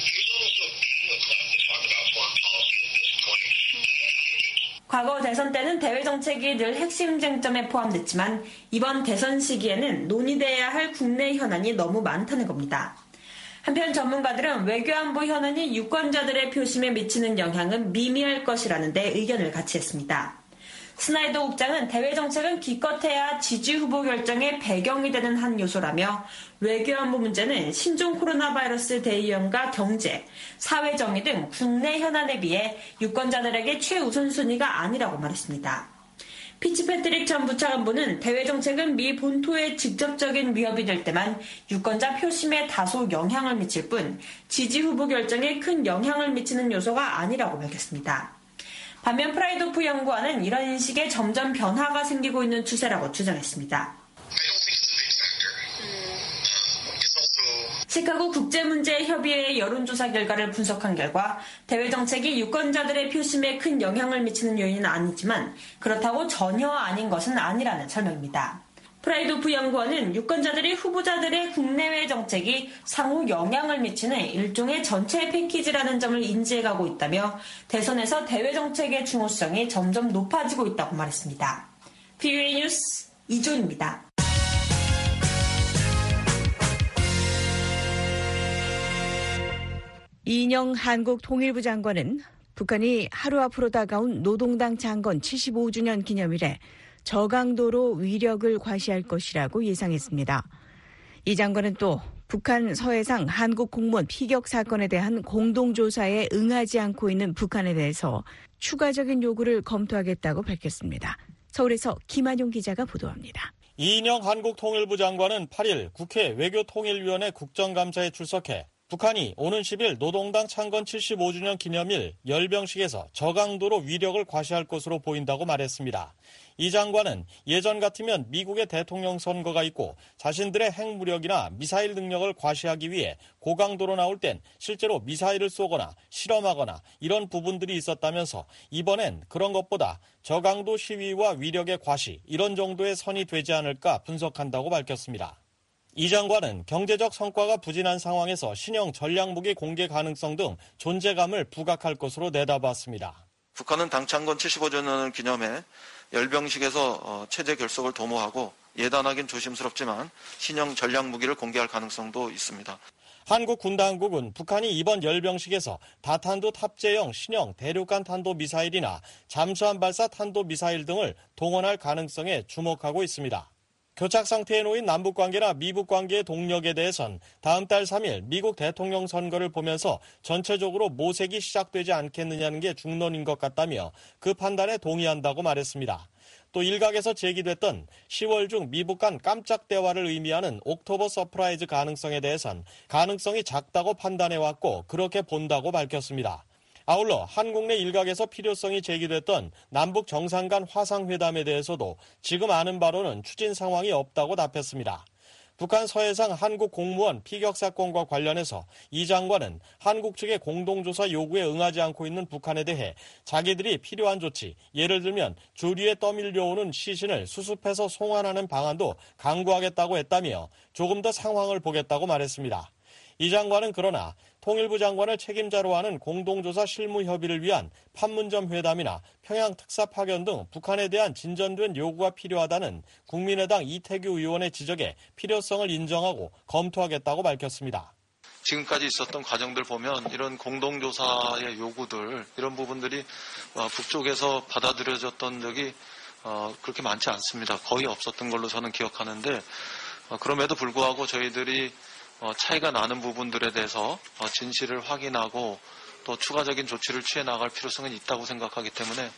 과거 대선 때는 대외 정책이 늘 핵심 쟁점에 포함됐지만 이번 대선 시기에는 논의돼야 할 국내 현안이 너무 많다는 겁니다. 한편 전문가들은 외교안보 현안이 유권자들의 표심에 미치는 영향은 미미할 것이라는 데 의견을 같이 했습니다. 스나이더 국장은 대외 정책은 기껏해야 지지 후보 결정의 배경이 되는 한 요소라며 외교안보 문제는 신종 코로나 바이러스 대유행과 경제, 사회정의 등 국내 현안에 비해 유권자들에게 최우선순위가 아니라고 말했습니다. 피츠패트릭 전 부차관보는 대외 정책은 미 본토에 직접적인 위협이 될 때만 유권자 표심에 다소 영향을 미칠 뿐 지지 후보 결정에 큰 영향을 미치는 요소가 아니라고 밝혔습니다. 반면 프라이도프 연구원은 이런 인식에 점점 변화가 생기고 있는 추세라고 주장했습니다. 시카고 국제문제협의회의 여론조사 결과를 분석한 결과 대외 정책이 유권자들의 표심에 큰 영향을 미치는 요인은 아니지만 그렇다고 전혀 아닌 것은 아니라는 설명입니다. 프라이도프 연구원은 유권자들이 후보자들의 국내외 정책이 상호 영향을 미치는 일종의 전체 패키지라는 점을 인지해가고 있다며 대선에서 대외 정책의 중요성이 점점 높아지고 있다고 말했습니다. 브이오에이 뉴스 이조입니다. 이인영 한국통일부 장관은 북한이 하루 앞으로 다가온 노동당 창건 칠십오 주년 기념일에 저강도로 위력을 과시할 것이라고 예상했습니다. 이 장관은 또 북한 서해상 한국 공무원 피격 사건에 대한 공동조사에 응하지 않고 있는 북한에 대해서 추가적인 요구를 검토하겠다고 밝혔습니다. 서울에서 김한용 기자가 보도합니다. 이인영 한국통일부 장관은 팔 일 국회 외교통일위원회 국정감사에 출석해 북한이 오는 십일 노동당 창건 칠십오 주년 기념일 열병식에서 저강도로 위력을 과시할 것으로 보인다고 말했습니다. 이 장관은 예전 같으면 미국의 대통령 선거가 있고 자신들의 핵무력이나 미사일 능력을 과시하기 위해 고강도로 나올 땐 실제로 미사일을 쏘거나 실험하거나 이런 부분들이 있었다면서 이번엔 그런 것보다 저강도 시위와 위력의 과시 이런 정도의 선이 되지 않을까 분석한다고 밝혔습니다. 이 장관은 경제적 성과가 부진한 상황에서 신형 전략무기 공개 가능성 등 존재감을 부각할 것으로 내다봤습니다. 북한은 당 창건 칠십오 주년을 기념해 열병식에서 체제 결속을 도모하고 예단하긴 조심스럽지만 신형 전략무기를 공개할 가능성도 있습니다. 한국 군당국은 북한이 이번 열병식에서 다탄두 탑재형 신형 대륙간 탄도미사일이나 잠수함 발사 탄도미사일 등을 동원할 가능성에 주목하고 있습니다. 교착 상태에 놓인 남북관계나 미북관계의 동력에 대해선 다음 달 삼 일 미국 대통령 선거를 보면서 전체적으로 모색이 시작되지 않겠느냐는 게 중론인 것 같다며 그 판단에 동의한다고 말했습니다. 또 일각에서 제기됐던 시월 중 미북 간 깜짝 대화를 의미하는 옥토버 서프라이즈 가능성에 대해선 가능성이 작다고 판단해왔고 그렇게 본다고 밝혔습니다. 아울러 한국 내 일각에서 필요성이 제기됐던 남북 정상 간 화상회담에 대해서도 지금 아는 바로는 추진 상황이 없다고 답했습니다. 북한 서해상 한국 공무원 피격 사건과 관련해서 이 장관은 한국 측의 공동조사 요구에 응하지 않고 있는 북한에 대해 자기들이 필요한 조치, 예를 들면 조류에 떠밀려오는 시신을 수습해서 송환하는 방안도 강구하겠다고 했다며 조금 더 상황을 보겠다고 말했습니다. 이 장관은 그러나 통일부 장관을 책임자로 하는 공동조사 실무협의를 위한 판문점 회담이나 평양 특사 파견 등 북한에 대한 진전된 요구가 필요하다는 국민의당 이태규 의원의 지적에 필요성을 인정하고 검토하겠다고 밝혔습니다. 지금까지 있었던 과정들 보면 이런 공동조사의 요구들 이런 부분들이 북쪽에서 받아들여졌던 적이 그렇게 많지 않습니다. 거의 없었던 걸로 저는 기억하는데 그럼에도 불구하고 저희들이 차이가 나는 부분들에 대해서 진실을 확인하고 또 추가적인 조치를 취해 나갈 필요성은 있다고 생각하기 때문에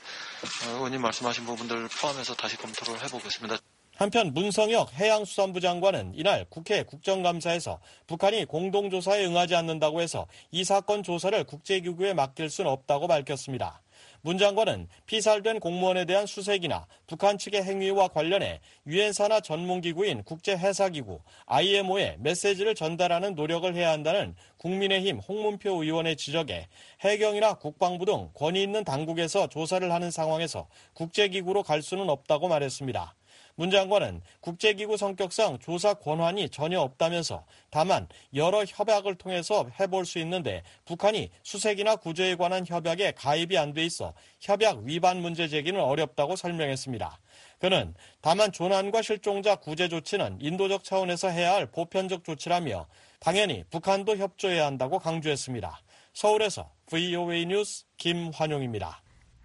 의원님 말씀하신 부분들을 포함해서 다시 검토를 해보겠습니다. 한편 문성혁 해양수산부 장관은 이날 국회 국정감사에서 북한이 공동조사에 응하지 않는다고 해서 이 사건 조사를 국제기구에 맡길 수는 없다고 밝혔습니다. 문 장관은 피살된 공무원에 대한 수색이나 북한 측의 행위와 관련해 유엔사나 전문기구인 국제해사기구 아이엠오에 메시지를 전달하는 노력을 해야 한다는 국민의힘 홍문표 의원의 지적에 해경이나 국방부 등 권위 있는 당국에서 조사를 하는 상황에서 국제기구로 갈 수는 없다고 말했습니다. 문 장관은 국제기구 성격상 조사 권한이 전혀 없다면서 다만 여러 협약을 통해서 해볼 수 있는데 북한이 수색이나 구조에 관한 협약에 가입이 안 돼 있어 협약 위반 문제 제기는 어렵다고 설명했습니다. 그는 다만 조난과 실종자 구제 조치는 인도적 차원에서 해야 할 보편적 조치라며 당연히 북한도 협조해야 한다고 강조했습니다. 서울에서 브이오에이 뉴스 김환용입니다.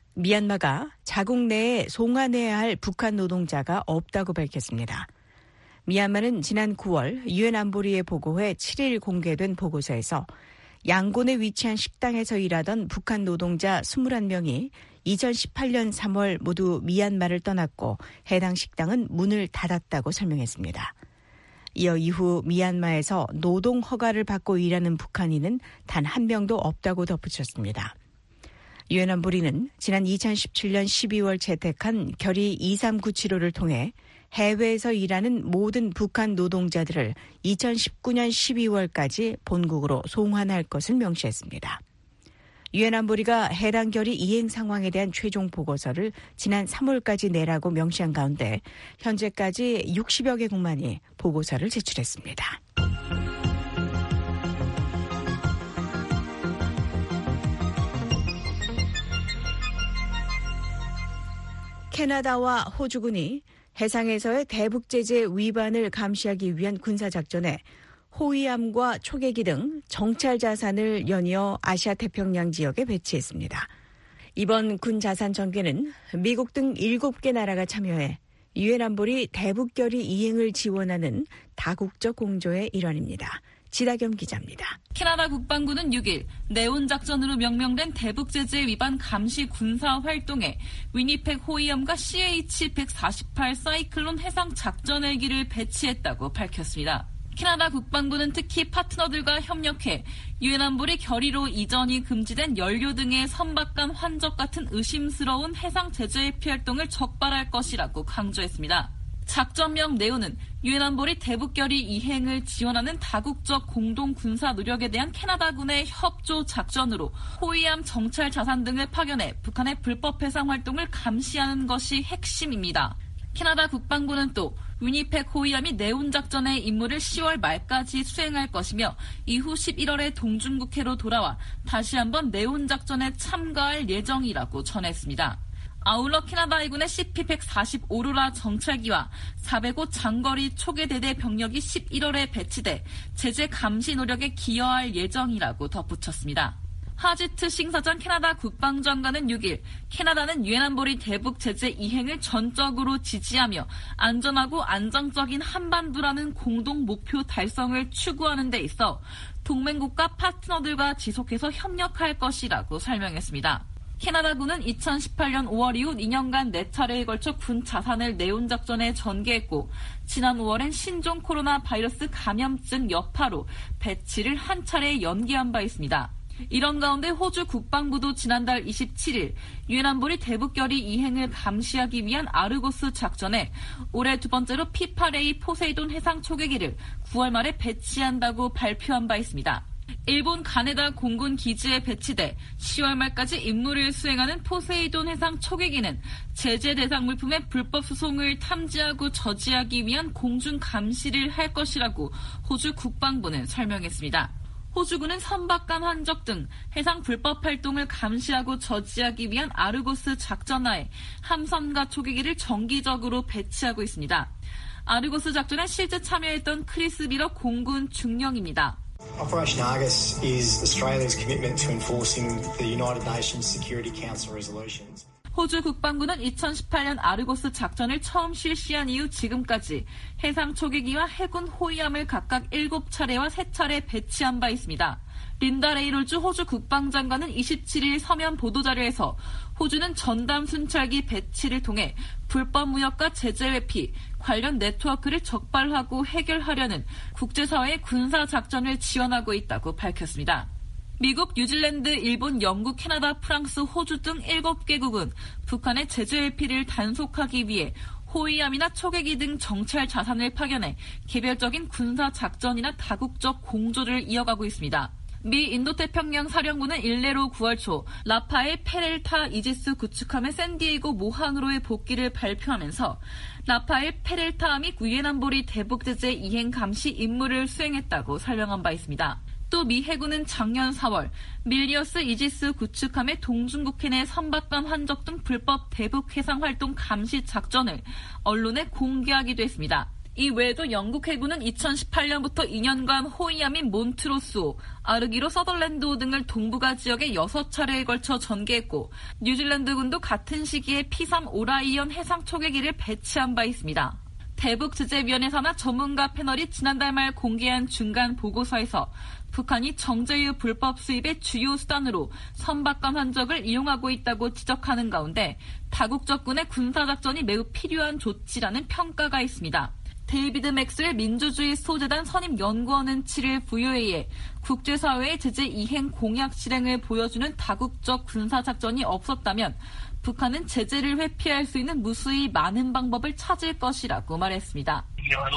미얀마가 자국 내에 송환해야 할 북한 노동자가 없다고 밝혔습니다. 미얀마는 지난 구월 유엔 안보리에 보고해 칠 일 공개된 보고서에서 양곤에 위치한 식당에서 일하던 북한 노동자 이십일 명이 이천십팔 년 삼월 모두 미얀마를 떠났고 해당 식당은 문을 닫았다고 설명했습니다. 이어 이후 미얀마에서 노동 허가를 받고 일하는 북한인은 단 한 명도 없다고 덧붙였습니다. 유엔 안보리는 지난 이천십칠 년 십이월 채택한 결의 이삼구칠오를 통해 해외에서 일하는 모든 북한 노동자들을 이천십구 년 십이월까지 본국으로 송환할 것을 명시했습니다. 유엔 안보리가 해당 결의 이행 상황에 대한 최종 보고서를 지난 삼월까지 내라고 명시한 가운데 현재까지 육십여 개국만이 보고서를 제출했습니다. 캐나다와 호주군이 해상에서의 대북 제재 위반을 감시하기 위한 군사작전에 호위함과 초계기 등 정찰 자산을 연이어 아시아 태평양 지역에 배치했습니다. 이번 군 자산 전개는 미국 등 일곱 개 나라가 참여해 유엔 안보리 대북 결의 이행을 지원하는 다국적 공조의 일환입니다. 지다겸 기자입니다. 캐나다 국방부는 육 일 네온 작전으로 명명된 대북 제재 위반 감시 군사 활동에 위니펙 호위함과 씨에이치 백사십팔 사이클론 해상 작전 헬기를 배치했다고 밝혔습니다. 캐나다 국방부는 특히 파트너들과 협력해 유엔 안보리 결의로 이전이 금지된 연료 등의 선박간 환적 같은 의심스러운 해상 제재 회피 활동을 적발할 것이라고 강조했습니다. 작전명 내용은 유엔 안보리 대북결의 이행을 지원하는 다국적 공동 군사 노력에 대한 캐나다군의 협조 작전으로 호위함 정찰 자산 등을 파견해 북한의 불법 해상 활동을 감시하는 것이 핵심입니다. 캐나다 국방부는 또 위니펙 호위함이 네온 작전의 임무를 시월 말까지 수행할 것이며 이후 십일월에 동중국해로 돌아와 다시 한번 네온 작전에 참가할 예정이라고 전했습니다. 아울러 캐나다 해군의 씨피 백사십오 루라 정찰기와 사백오 장거리 초계대대 병력이 십일월에 배치돼 제재 감시 노력에 기여할 예정이라고 덧붙였습니다. 하지트 싱사전 캐나다 국방장관은 육 일 캐나다는 유엔 안보리 대북 제재 이행을 전적으로 지지하며 안전하고 안정적인 한반도라는 공동 목표 달성을 추구하는 데 있어 동맹국가 파트너들과 지속해서 협력할 것이라고 설명했습니다. 캐나다군은 이천십팔 년 오월 이후 이 년간 네 차례에 걸쳐 군 자산을 네온 작전에 전개했고 지난 오월엔 신종 코로나 바이러스 감염증 여파로 배치를 한 차례 연기한 바 있습니다. 이런 가운데 호주 국방부도 지난달 이십칠 일 유엔 안보리 대북결의 이행을 감시하기 위한 아르고스 작전에 올해 두 번째로 피 팔 에이 포세이돈 해상 초계기를 구월 말에 배치한다고 발표한 바 있습니다. 일본 가네다 공군 기지에 배치돼 시월 말까지 임무를 수행하는 포세이돈 해상 초계기는 제재 대상 물품의 불법 수송을 탐지하고 저지하기 위한 공중 감시를 할 것이라고 호주 국방부는 설명했습니다. 호주군은 선박간 환적 등 해상 불법 활동을 감시하고 저지하기 위한 아르고스 작전하에 함선과 초계기를 정기적으로 배치하고 있습니다. 아르고스 작전에 실제 참여했던 크리스 비러 공군 중령입니다. Operation Argus is Australia's commitment to enforcing the United Nations Security Council resolutions. 호주 국방부는 이천십팔 년 아르고스 작전을 처음 실시한 이후 지금까지 해상 초계기와 해군 호위함을 각각 일곱 차례와 세 차례 배치한 바 있습니다. 린다 레이놀즈 호주 국방장관은 이십칠 일 서면 보도자료에서 호주는 전담 순찰기 배치를 통해 불법 무역과 제재 회피, 관련 네트워크를 적발하고 해결하려는 국제사회의 군사작전을 지원하고 있다고 밝혔습니다. 미국, 뉴질랜드, 일본, 영국, 캐나다, 프랑스, 호주 등 일곱 개국은 북한의 제재 회피를 단속하기 위해 호위함이나 초계기 등 정찰 자산을 파견해 개별적인 군사작전이나 다국적 공조를 이어가고 있습니다. 미 인도태평양 사령부는 일례로 구월 초 라파엘 페렐타 이지스 구축함의 샌디에이고 모항으로의 복귀를 발표하면서 라파엘 페렐타함이 유엔 안보리 대북제재 이행 감시 임무를 수행했다고 설명한 바 있습니다. 또 미 해군은 작년 사월 밀리어스 이지스 구축함의 동중국해 내 선박간 환적 등 불법 대북 해상 활동 감시 작전을 언론에 공개하기도 했습니다. 이 외에도 영국 해군은 이천십팔 년부터 이 년간 호위함인 몬트로스호, 아르기로 서덜랜드호 등을 동북아 지역에 여섯 차례에 걸쳐 전개했고 뉴질랜드군도 같은 시기에 피 삼 오라이언 해상 초계기를 배치한 바 있습니다. 대북제재위원회 산하 전문가 패널이 지난달 말 공개한 중간 보고서에서 북한이 정제유 불법 수입의 주요 수단으로 선박간 환적을 이용하고 있다고 지적하는 가운데 다국적군의 군사작전이 매우 필요한 조치라는 평가가 있습니다. 데이비드 맥스웰 민주주의 소재단 선임 연구원은 칠 일 브이오에이에 국제사회의 제재 이행 공약 실행을 보여주는 다국적 군사작전이 없었다면 북한은 제재를 회피할 수 있는 무수히 많은 방법을 찾을 것이라고 말했습니다.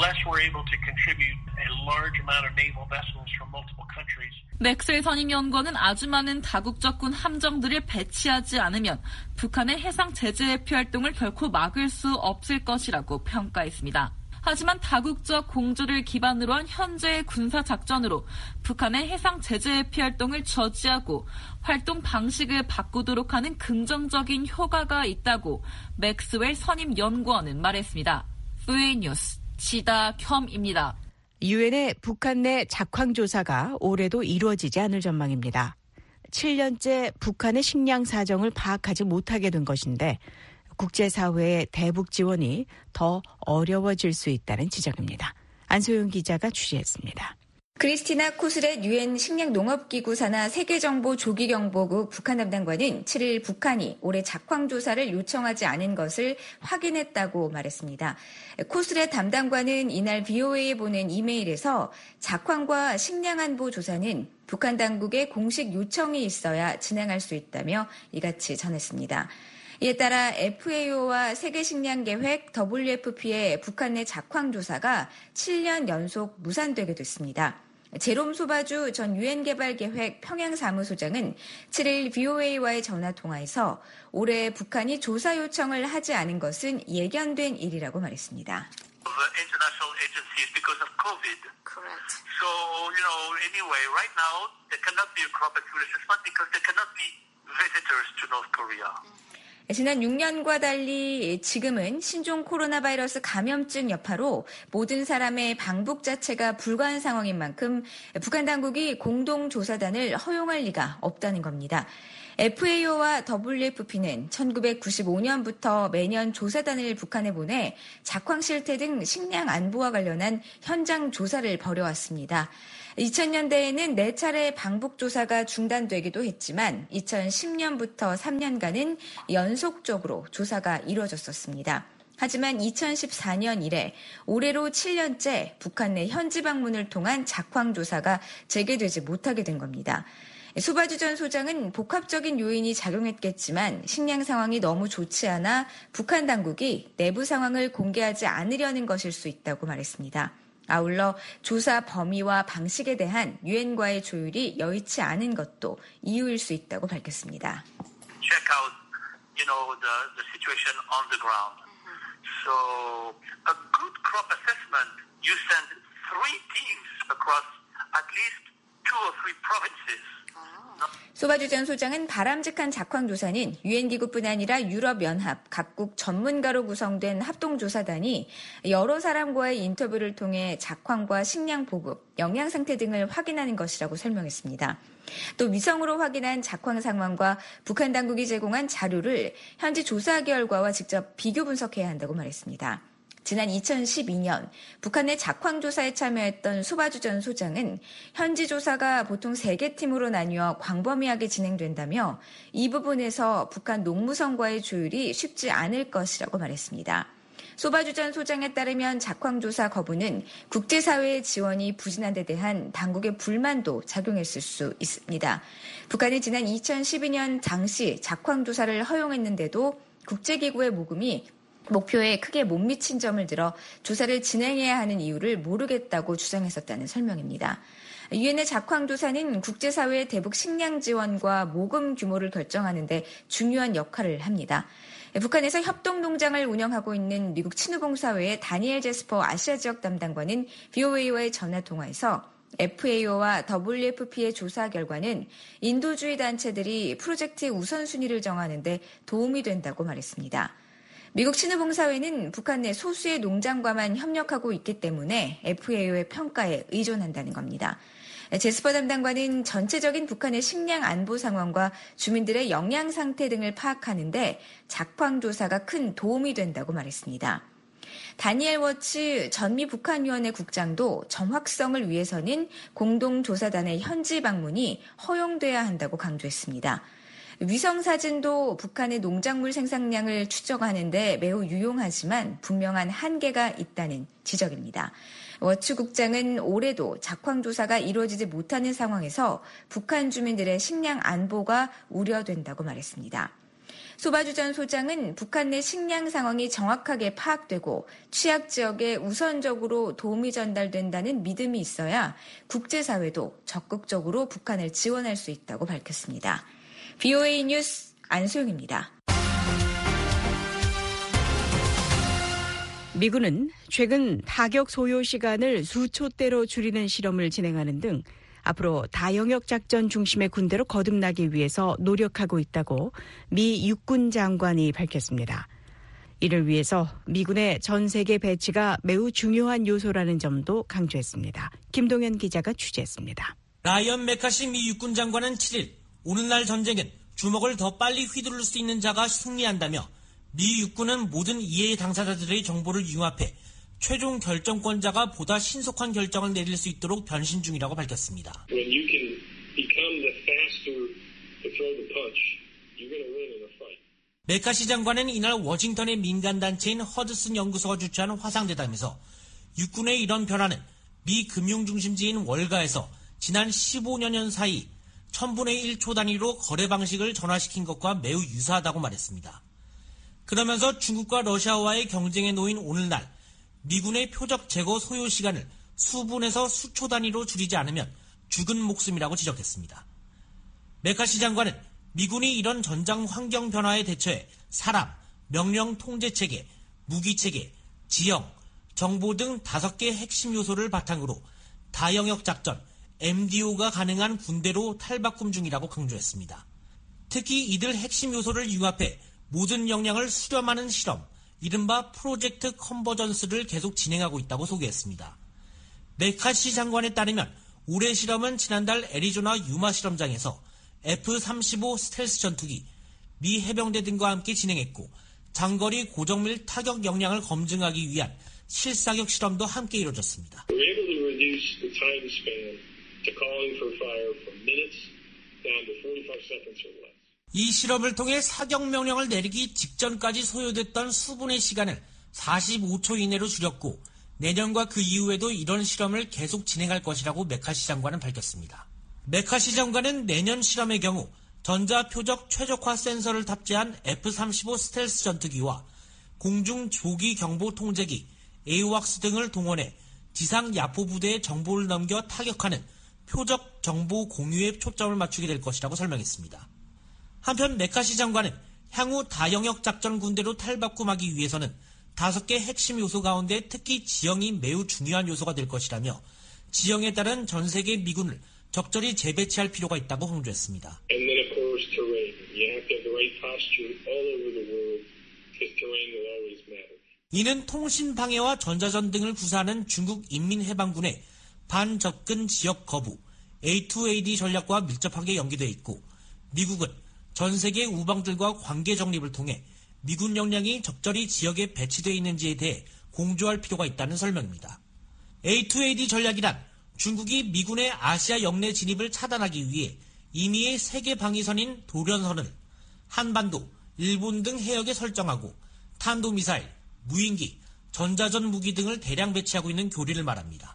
맥스웰 선임 연구원은 아주 많은 다국적군 함정들을 배치하지 않으면 북한의 해상 제재 회피 활동을 결코 막을 수 없을 것이라고 평가했습니다. 하지만 다국적 공조를 기반으로 한 현재의 군사작전으로 북한의 해상 제재 회피 활동을 저지하고 활동 방식을 바꾸도록 하는 긍정적인 효과가 있다고 맥스웰 선임 연구원은 말했습니다. 브이오에이 뉴스 지다겸입니다. 유엔의 북한 내 작황 조사가 올해도 이루어지지 않을 전망입니다. 칠 년째 북한의 식량 사정을 파악하지 못하게 된 것인데 국제사회의 대북 지원이 더 어려워질 수 있다는 지적입니다. 안소영 기자가 취재했습니다. 크리스티나 코스렛 유엔 식량농업기구 산하 세계정보조기경보국 북한 담당관은 칠 일 북한이 올해 작황조사를 요청하지 않은 것을 확인했다고 말했습니다. 코스렛 담당관은 이날 브이오에이에 보낸 이메일에서 작황과 식량안보 조사는 북한 당국의 공식 요청이 있어야 진행할 수 있다며 이같이 전했습니다. 이에 따라 에프에이오와 세계식량계획 더블유에프피의 북한 내 작황조사가 칠 년 연속 무산되게 됐습니다. 제롬 소바주 전 유엔개발계획 평양사무소장은 칠 일 브이오에이와의 전화통화에서 올해 북한이 조사 요청을 하지 않은 것은 예견된 일이라고 말했습니다. International agencies because of COVID. Correct. So, you know, anyway, right now there cannot be a crop accuracy assessment because there cannot be visitors to North Korea. 지난 육 년과 달리 지금은 신종 코로나 바이러스 감염증 여파로 모든 사람의 방북 자체가 불가한 상황인 만큼 북한 당국이 공동조사단을 허용할 리가 없다는 겁니다. 에프에이오와 더블유에프피는 천구백구십오 년부터 매년 조사단을 북한에 보내 작황 실태 등 식량 안보와 관련한 현장 조사를 벌여왔습니다. 이천 년대에는 네 차례 방북 조사가 중단되기도 했지만 이천십 년부터 삼 년간은 연속적으로 조사가 이루어졌었습니다. 하지만 이천십사 년 이래 올해로 칠 년째 북한 내 현지 방문을 통한 작황 조사가 재개되지 못하게 된 겁니다. 소바주 전 소장은 복합적인 요인이 작용했겠지만 식량 상황이 너무 좋지 않아 북한 당국이 내부 상황을 공개하지 않으려는 것일 수 있다고 말했습니다. 아울러 조사 범위와 방식에 대한 유엔과의 조율이 여의치 않은 것도 이유일 수 있다고 밝혔습니다. Check out, you know, the, the situation on the ground. So a good crop assessment, you send three teams across at least two or three provinces. 소바주 전 소장은 바람직한 작황조사는 유엔기구뿐 아니라 유럽연합 각국 전문가로 구성된 합동조사단이 여러 사람과의 인터뷰를 통해 작황과 식량 보급, 영양 상태 등을 확인하는 것이라고 설명했습니다. 또 위성으로 확인한 작황 상황과 북한 당국이 제공한 자료를 현지 조사 결과와 직접 비교 분석해야 한다고 말했습니다. 지난 이천십이 년 북한 내 작황조사에 참여했던 소바주 전 소장은 현지 조사가 보통 세 개 팀으로 나뉘어 광범위하게 진행된다며 이 부분에서 북한 농무성과의 조율이 쉽지 않을 것이라고 말했습니다. 소바주 전 소장에 따르면 작황조사 거부는 국제사회의 지원이 부진한 데 대한 당국의 불만도 작용했을 수 있습니다. 북한은 지난 이천십이 년 당시 작황조사를 허용했는데도 국제기구의 모금이 목표에 크게 못 미친 점을 들어 조사를 진행해야 하는 이유를 모르겠다고 주장했었다는 설명입니다. 유엔의 작황조사는 국제사회의 대북 식량 지원과 모금 규모를 결정하는 데 중요한 역할을 합니다. 북한에서 협동농장을 운영하고 있는 미국 친후봉사회의 다니엘 제스퍼 아시아 지역 담당관은 브이오에이와의 전화통화에서 에프에이오와 더블유에프피의 조사 결과는 인도주의 단체들이 프로젝트의 우선순위를 정하는 데 도움이 된다고 말했습니다. 미국 친후봉사회는 북한 내 소수의 농장과만 협력하고 있기 때문에 에프에이오의 평가에 의존한다는 겁니다. 제스퍼 담당관은 전체적인 북한의 식량 안보 상황과 주민들의 영양 상태 등을 파악하는데 작황조사가 큰 도움이 된다고 말했습니다. 다니엘 워츠 전미 북한위원회 국장도 정확성을 위해서는 공동조사단의 현지 방문이 허용돼야 한다고 강조했습니다. 위성사진도 북한의 농작물 생산량을 추적하는데 매우 유용하지만 분명한 한계가 있다는 지적입니다. 워츠 국장은 올해도 작황조사가 이루어지지 못하는 상황에서 북한 주민들의 식량 안보가 우려된다고 말했습니다. 소바주 전 소장은 북한 내 식량 상황이 정확하게 파악되고 취약 지역에 우선적으로 도움이 전달된다는 믿음이 있어야 국제사회도 적극적으로 북한을 지원할 수 있다고 밝혔습니다. 브이오에이 뉴스 안소영입니다. 미군은 최근 타격 소요 시간을 수초대로 줄이는 실험을 진행하는 등 앞으로 다영역 작전 중심의 군대로 거듭나기 위해서 노력하고 있다고 미 육군 장관이 밝혔습니다. 이를 위해서 미군의 전 세계 배치가 매우 중요한 요소라는 점도 강조했습니다. 김동현 기자가 취재했습니다. 라이언 메카시 미 육군 장관은 칠 일 오늘날 전쟁엔 주먹을 더 빨리 휘두를 수 있는 자가 승리한다며 미 육군은 모든 이해의 당사자들의 정보를 융합해 최종 결정권자가 보다 신속한 결정을 내릴 수 있도록 변신 중이라고 밝혔습니다. When you can become the faster to throw the punch, you're going to win in a fight. 메카시 장관은 이날 워싱턴의 민간단체인 허드슨 연구소가 주최한 화상대담에서 육군의 이런 변화는 미 금융중심지인 월가에서 지난 십오 년 사이 천분의 일 초 단위로 거래 방식을 전환시킨 것과 매우 유사하다고 말했습니다. 그러면서 중국과 러시아와의 경쟁에 놓인 오늘날 미군의 표적 제거 소요 시간을 수분에서 수초 단위로 줄이지 않으면 죽은 목숨이라고 지적했습니다. 메카시 장관은 미군이 이런 전장 환경 변화에 대처해 사람, 명령 통제 체계, 무기 체계, 지형, 정보 등 다섯 개 핵심 요소를 바탕으로 다영역 작전, 엠디오가 가능한 군대로 탈바꿈 중이라고 강조했습니다. 특히 이들 핵심 요소를 융합해 모든 역량을 수렴하는 실험, 이른바 프로젝트 컨버전스를 계속 진행하고 있다고 소개했습니다. 메카시 장관에 따르면 올해 실험은 지난달 애리조나 유마 실험장에서 에프 삼십오 스텔스 전투기, 미 해병대 등과 함께 진행했고 장거리 고정밀 타격 역량을 검증하기 위한 실사격 실험도 함께 이루어졌습니다. We're able to reduce the time span to calling for fire from minutes down to forty-five seconds or less. 이 실험을 통해 사격 명령을 내리기 직전까지 소요됐던 수분의 시간을 사십오 초 이내로 줄였고 내년과 그 이후에도 이런 실험을 계속 진행할 것이라고 메카시 장관은 밝혔습니다. 메카시 장관은 내년 실험의 경우 전자표적 최적화 센서를 탑재한 에프 삼십오 스텔스 전투기와 공중 조기 경보 통제기, 에이왁스 등을 동원해 지상 야포 부대에 정보를 넘겨 타격하는 표적 정보 공유에 초점을 맞추게 될 것이라고 설명했습니다. 한편 메카시 장관은 향후 다영역 작전 군대로 탈바꿈하기 위해서는 다섯 개 핵심 요소 가운데 특히 지형이 매우 중요한 요소가 될 것이라며 지형에 따른 전 세계 미군을 적절히 재배치할 필요가 있다고 강조했습니다. And then of course terrain. You have to have the right posture all over the world because terrain will always matter. 이는 통신 방해와 전자전 등을 구사하는 중국 인민해방군의 반접근 지역 거부 에이 투 에이 디 전략과 밀접하게 연계되어 있고 미국은 전 세계 우방들과 관계 정립을 통해 미군 역량이 적절히 지역에 배치되어 있는지에 대해 공조할 필요가 있다는 설명입니다. 에이 투 에이 디 전략이란 중국이 미군의 아시아 영내 진입을 차단하기 위해 임의의 세계 방위선인 도련선을 한반도, 일본 등 해역에 설정하고 탄도미사일, 무인기, 전자전 무기 등을 대량 배치하고 있는 교리를 말합니다.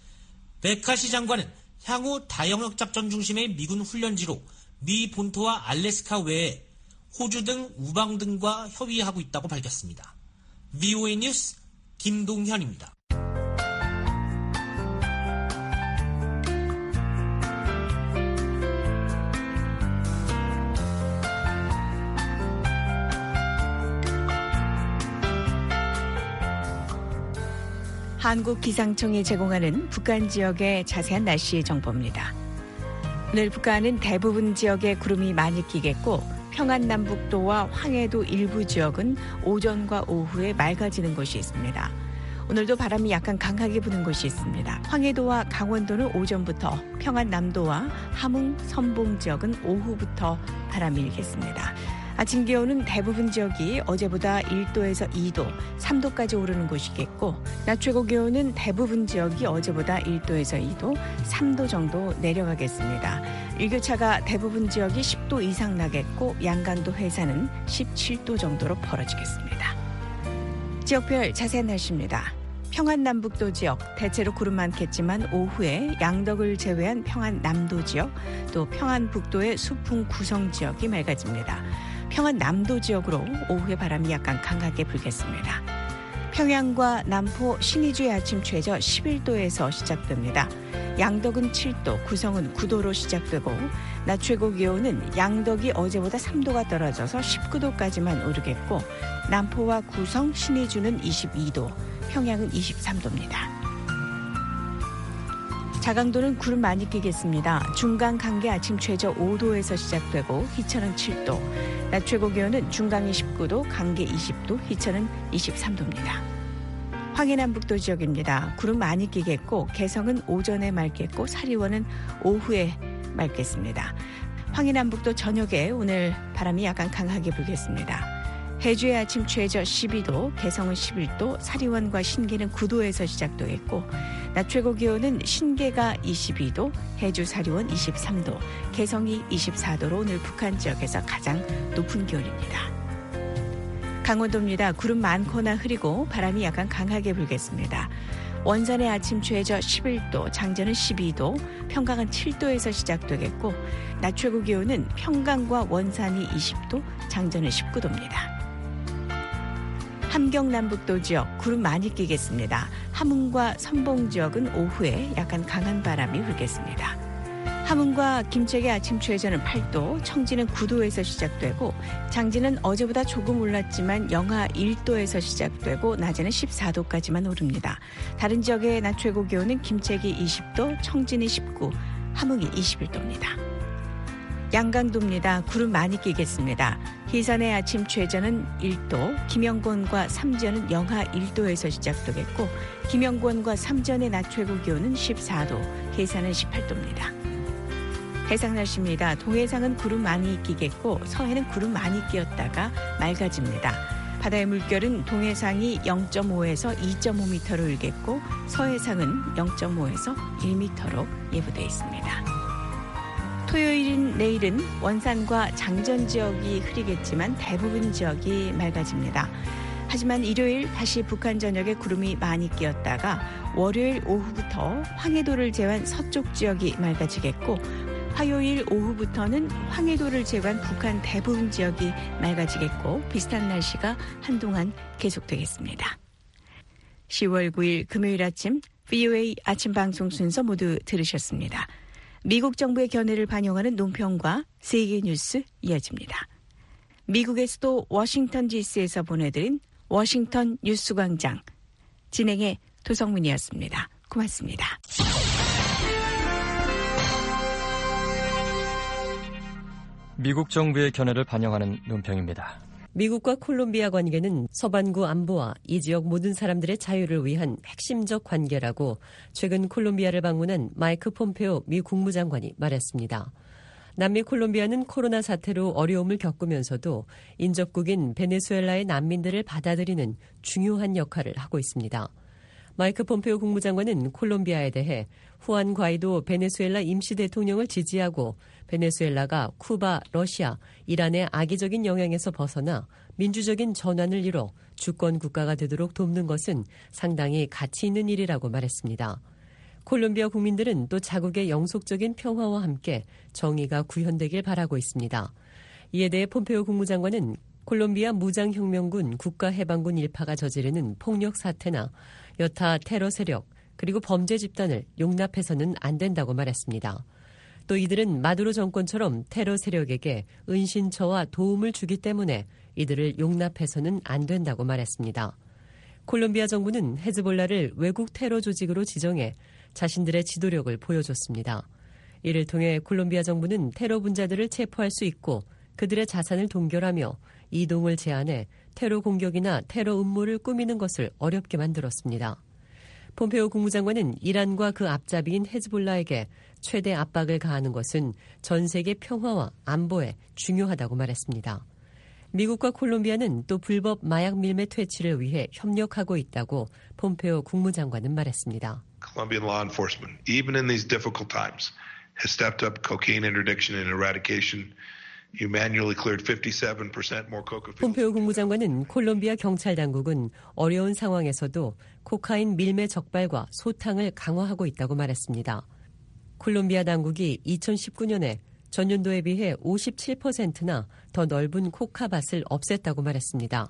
메카시 장관은 향후 다영역 작전 중심의 미군 훈련지로 미 본토와 알래스카 외에 호주 등 우방 등과 협의하고 있다고 밝혔습니다. 브이오에이 뉴스 김동현입니다. 한국기상청이 제공하는 북한 지역의 자세한 날씨 정보입니다. 오늘 북한은 대부분 지역에 구름이 많이 끼겠고 평안남북도와 황해도 일부 지역은 오전과 오후에 맑아지는 곳이 있습니다. 오늘도 바람이 약간 강하게 부는 곳이 있습니다. 황해도와 강원도는 오전부터, 평안남도와 함흥, 선봉 지역은 오후부터 바람이 일겠습니다. 아침 기온은 대부분 지역이 어제보다 일 도에서 이 도, 삼 도까지 오르는 곳이겠고 낮 최고 기온은 대부분 지역이 어제보다 일 도에서 이 도, 삼 도 정도 내려가겠습니다. 일교차가 대부분 지역이 십 도 이상 나겠고 양강도 해상은 십칠 도 정도로 벌어지겠습니다. 지역별 자세한 날씨입니다. 평안남북도 지역 대체로 구름 많겠지만 오후에 양덕을 제외한 평안남도 지역 또 평안북도의 수풍 구성 지역이 맑아집니다. 평안남도 지역으로 오후에 바람이 약간 강하게 불겠습니다. 평양과 남포, 신의주의 아침 최저 십일 도에서 시작됩니다. 양덕은 칠 도, 구성은 구 도로 시작되고 낮 최고 기온은 양덕이 어제보다 삼 도가 떨어져서 십구 도까지만 오르겠고 남포와 구성, 신의주는 이십이 도, 평양은 이십삼 도입니다. 자강도는 구름 많이 끼겠습니다. 중강 강계 아침 최저 오 도에서 시작되고 희천은 칠 도, 낮 최고 기온은 중강이 십구 도, 강계 이십 도, 희천은 이십삼 도입니다. 황해남북도 지역입니다. 구름 많이 끼겠고 개성은 오전에 맑겠고 사리원은 오후에 맑겠습니다. 황해남북도 저녁에 오늘 바람이 약간 강하게 불겠습니다. 해주의 아침 최저 십이 도, 개성은 십일 도, 사리원과 신계는 구 도에서 시작되겠고 낮 최고 기온은 신계가 이십이 도, 해주 사리원 이십삼 도, 개성이 이십사 도로 오늘 북한 지역에서 가장 높은 기온입니다. 강원도입니다. 구름 많거나 흐리고 바람이 약간 강하게 불겠습니다. 원산의 아침 최저 십일 도, 장전은 십이 도, 평강은 칠 도에서 시작되겠고 낮 최고 기온은 평강과 원산이 이십 도, 장전은 십구 도입니다. 함경 남북도 지역 구름 많이 끼겠습니다. 함흥과 선봉 지역은 오후에 약간 강한 바람이 불겠습니다. 함흥과 김책의 아침 최저는 팔 도, 청진은 구 도에서 시작되고 장진은 어제보다 조금 올랐지만 영하 일 도에서 시작되고 낮에는 십사 도까지만 오릅니다. 다른 지역의 낮 최고 기온은 김책이 이십 도, 청진이 십구, 함흥이 이십일 도입니다. 양강도입니다. 구름 많이 끼겠습니다. 희산의 아침 최저는 일 도, 김영권과 삼전은 영하 일 도에서 시작되겠고 김영권과 삼전의 낮 최고 기온은 십사 도, 해산은 십팔 도입니다. 해상 날씨입니다. 동해상은 구름 많이 끼겠고 서해는 구름 많이 끼었다가 맑아집니다. 바다의 물결은 동해상이 영 점 오에서 이 점 오 미터로 일겠고 서해상은 영 점 오에서 일 미터로 예보되어 있습니다. 토요일인 내일은 원산과 장전 지역이 흐리겠지만 대부분 지역이 맑아집니다. 하지만 일요일 다시 북한 전역에 구름이 많이 끼었다가 월요일 오후부터 황해도를 제외한 서쪽 지역이 맑아지겠고 화요일 오후부터는 황해도를 제외한 북한 대부분 지역이 맑아지겠고 비슷한 날씨가 한동안 계속되겠습니다. 시월 구일 금요일 아침 브이오에이 아침 방송 순서 모두 들으셨습니다. 미국 정부의 견해를 반영하는 논평과 세계 뉴스 이어집니다. 미국의 수도 워싱턴 디씨에서 보내드린 워싱턴 뉴스광장 진행의 도성문이었습니다. 고맙습니다. 미국 정부의 견해를 반영하는 논평입니다. 미국과 콜롬비아 관계는 서반구 안보와 이 지역 모든 사람들의 자유를 위한 핵심적 관계라고 최근 콜롬비아를 방문한 마이크 폼페오 미 국무장관이 말했습니다. 남미 콜롬비아는 코로나 사태로 어려움을 겪으면서도 인접국인 베네수엘라의 난민들을 받아들이는 중요한 역할을 하고 있습니다. 마이크 폼페오 국무장관은 콜롬비아에 대해 후안 과이도 베네수엘라 임시 대통령을 지지하고 베네수엘라가 쿠바, 러시아, 이란의 악의적인 영향에서 벗어나 민주적인 전환을 이뤄 주권 국가가 되도록 돕는 것은 상당히 가치 있는 일이라고 말했습니다. 콜롬비아 국민들은 또 자국의 영속적인 평화와 함께 정의가 구현되길 바라고 있습니다. 이에 대해 폼페오 국무장관은 콜롬비아 무장혁명군 국가해방군 일파가 저지르는 폭력 사태나 여타 테러 세력 그리고 범죄 집단을 용납해서는 안 된다고 말했습니다. 또 이들은 마두로 정권처럼 테러 세력에게 은신처와 도움을 주기 때문에 이들을 용납해서는 안 된다고 말했습니다. 콜롬비아 정부는 헤즈볼라를 외국 테러 조직으로 지정해 자신들의 지도력을 보여줬습니다. 이를 통해 콜롬비아 정부는 테러 분자들을 체포할 수 있고 그들의 자산을 동결하며 이동을 제한해 테러 공격이나 테러 음모를 꾸미는 것을 어렵게 만들었습니다. 폼페오 국무장관은 이란과 그 앞잡이인 헤즈볼라에게 최대 압박을 가하는 것은 전 세계 평화와 안보에 중요하다고 말했습니다. 미국과 콜롬비아는 또 불법 마약 밀매 퇴치를 위해 협력하고 있다고 폼페오 국무장관은 말했습니다. Colombian law enforcement, even in these difficult times, has stepped up cocaine interdiction and eradication. You manually cleared fifty-seven percent more coca. 폼페오 국무장관은 콜롬비아 경찰 당국은 어려운 상황에서도 코카인 밀매 적발과 소탕을 강화하고 있다고 말했습니다. 콜롬비아 당국이 이천십구 년에 전년도에 비해 오십칠 퍼센트나 더 넓은 코카밭을 없앴다고 말했습니다.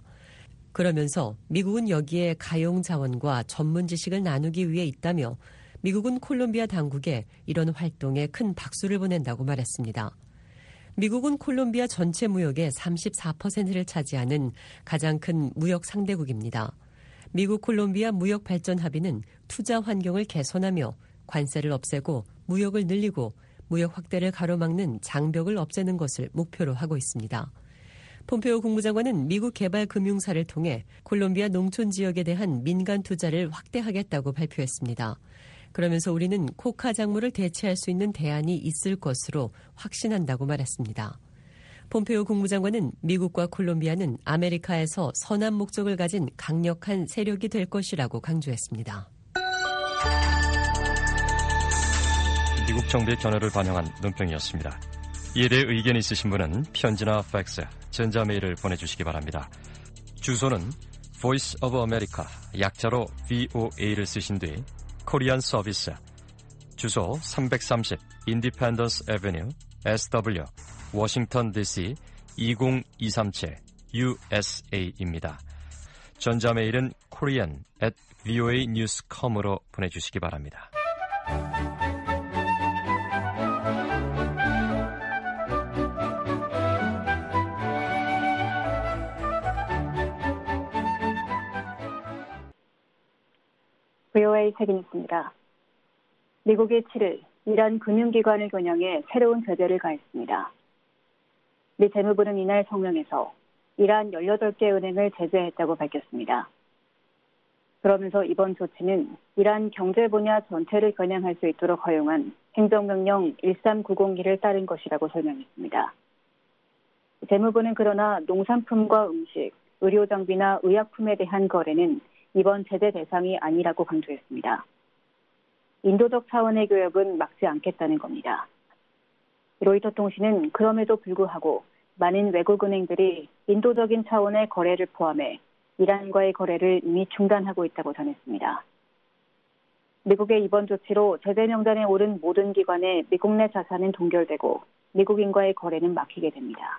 그러면서 미국은 여기에 가용 자원과 전문 지식을 나누기 위해 있다며 미국은 콜롬비아 당국에 이런 활동에 큰 박수를 보낸다고 말했습니다. 미국은 콜롬비아 전체 무역의 삼십사 퍼센트를 차지하는 가장 큰 무역 상대국입니다. 미국 콜롬비아 무역 발전 합의는 투자 환경을 개선하며 관세를 없애고 무역을 늘리고 무역 확대를 가로막는 장벽을 없애는 것을 목표로 하고 있습니다. 폼페오 국무장관은 미국 개발금융사를 통해 콜롬비아 농촌 지역에 대한 민간 투자를 확대하겠다고 발표했습니다. 그러면서 우리는 코카 작물을 대체할 수 있는 대안이 있을 것으로 확신한다고 말했습니다. 폼페오 국무장관은 미국과 콜롬비아는 아메리카에서 선한 목적을 가진 강력한 세력이 될 것이라고 강조했습니다. 미국 정부의 견해를 반영한 논평이었습니다. 이에 대해 의견이 있으신 분은 편지나 팩스, 전자메일을 보내주시기 바랍니다. 주소는 Voice of America, 약자로 브이오에이를 쓰신 뒤 코리안 서비스, 주소 삼백삼십 Independence Avenue, 에스더블유, 워싱턴 디씨 이공이삼칠 유에스에이입니다. 전자메일은 korean at voa news dot com으로 보내주시기 바랍니다. 브이오에이 세계뉴스입니다. 미국이 칠일 이란 금융기관을 겨냥해 새로운 제재를 가했습니다. 미 재무부는 이날 성명에서 이란 열여덟 개 은행을 제재했다고 밝혔습니다. 그러면서 이번 조치는 이란 경제 분야 전체를 겨냥할 수 있도록 허용한 행정명령 일삼구공이를 따른 것이라고 설명했습니다. 재무부는 그러나 농산품과 음식, 의료장비나 의약품에 대한 거래는 이번 제재 대상이 아니라고 강조했습니다. 인도적 차원의 교역은 막지 않겠다는 겁니다. 로이터 통신은 그럼에도 불구하고 많은 외국 은행들이 인도적인 차원의 거래를 포함해 이란과의 거래를 이미 중단하고 있다고 전했습니다. 미국의 이번 조치로 제재 명단에 오른 모든 기관의 미국 내 자산은 동결되고 미국인과의 거래는 막히게 됩니다.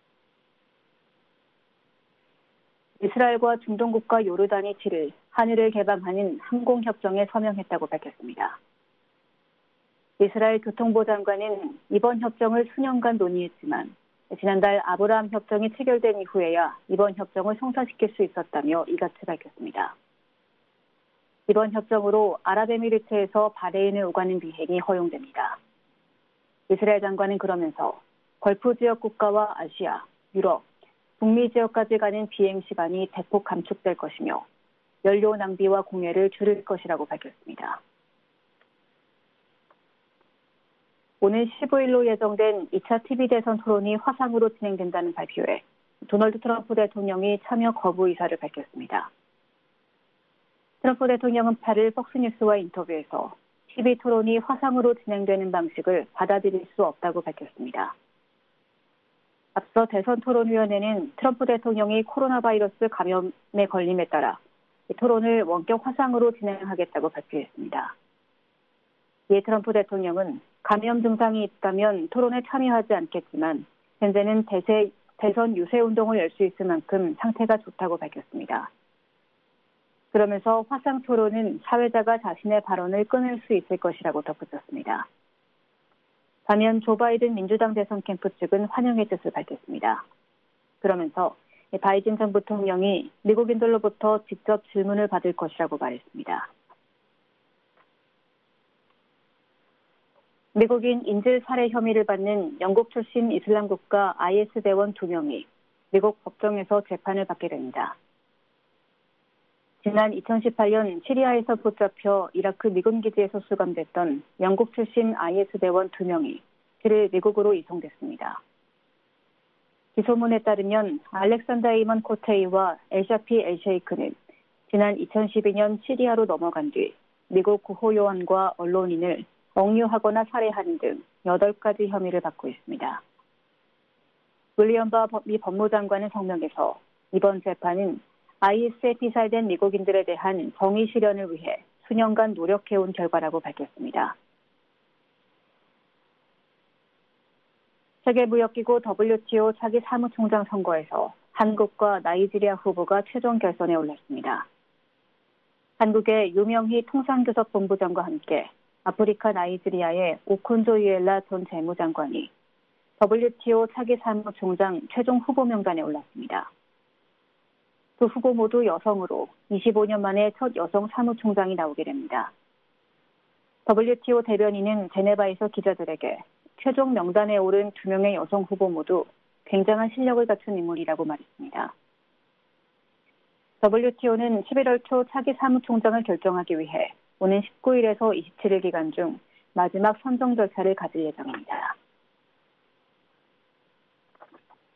이스라엘과 중동 국가 요르단이 칠일 하늘을 개방하는 항공협정에 서명했다고 밝혔습니다. 이스라엘 교통부 장관은 이번 협정을 수년간 논의했지만 지난달 아브라함 협정이 체결된 이후에야 이번 협정을 성사시킬 수 있었다며 이같이 밝혔습니다. 이번 협정으로 아랍에미리트에서 바레인을 오가는 비행이 허용됩니다. 이스라엘 장관은 그러면서 걸프 지역 국가와 아시아, 유럽, 북미 지역까지 가는 비행 시간이 대폭 감축될 것이며 연료 낭비와 공해를 줄일 것이라고 밝혔습니다. 오늘 십오일로 예정된 이 차 티비 대선 토론이 화상으로 진행된다는 발표에 도널드 트럼프 대통령이 참여 거부 의사를 밝혔습니다. 트럼프 대통령은 팔일 폭스뉴스와 인터뷰에서 티비 토론이 화상으로 진행되는 방식을 받아들일 수 없다고 밝혔습니다. 앞서 대선토론위원회는 트럼프 대통령이 코로나 바이러스 감염에 걸림에 따라 토론을 원격 화상으로 진행하겠다고 발표했습니다. 이에 트럼프 대통령은 감염 증상이 있다면 토론에 참여하지 않겠지만 현재는 대세, 대선 유세운동을 열 수 있을 만큼 상태가 좋다고 밝혔습니다. 그러면서 화상 토론은 사회자가 자신의 발언을 끊을 수 있을 것이라고 덧붙였습니다. 반면 조 바이든 민주당 대선 캠프 측은 환영의 뜻을 밝혔습니다. 그러면서 바이든 전 부통령이 미국인들로부터 직접 질문을 받을 것이라고 말했습니다. 미국인 인질 살해 혐의를 받는 영국 출신 이슬람 국가 아이에스 대원 두 명이 미국 법정에서 재판을 받게 됩니다. 지난 이천십팔년 시리아에서 붙잡혀 이라크 미군 기지에서 수감됐던 영국 출신 아이에스 대원 두 명이 칠일 미국으로 이송됐습니다. 기소문에 따르면 알렉산더 에이먼 코테이와 엘샤피 엘셰이크는 지난 이천십이년 시리아로 넘어간 뒤 미국 구호요원과 언론인을 억류하거나 살해하는 등 여덟 가지 혐의를 받고 있습니다. 윌리엄 바 미 법무장관은 성명에서 이번 재판은 아이에스에 피살된 미국인들에 대한 정의 실현을 위해 수년간 노력해온 결과라고 밝혔습니다. 세계무역기구 더블유티오 차기 사무총장 선거에서 한국과 나이지리아 후보가 최종 결선에 올랐습니다. 한국의 유명희 통상교섭본부장과 함께 아프리카 나이지리아의 오콘조 이엘라 전 재무장관이 더블유티오 차기 사무총장 최종 후보 명단에 올랐습니다. 두 후보 모두 여성으로 이십오년 만에 첫 여성 사무총장이 나오게 됩니다. 더블유티오 대변인은 제네바에서 기자들에게 최종 명단에 오른 두 명의 여성 후보 모두 굉장한 실력을 갖춘 인물이라고 말했습니다. 더블유티오는 십일월 초 차기 사무총장을 결정하기 위해 오는 십구일에서 이십칠일 기간 중 마지막 선정 절차를 가질 예정입니다.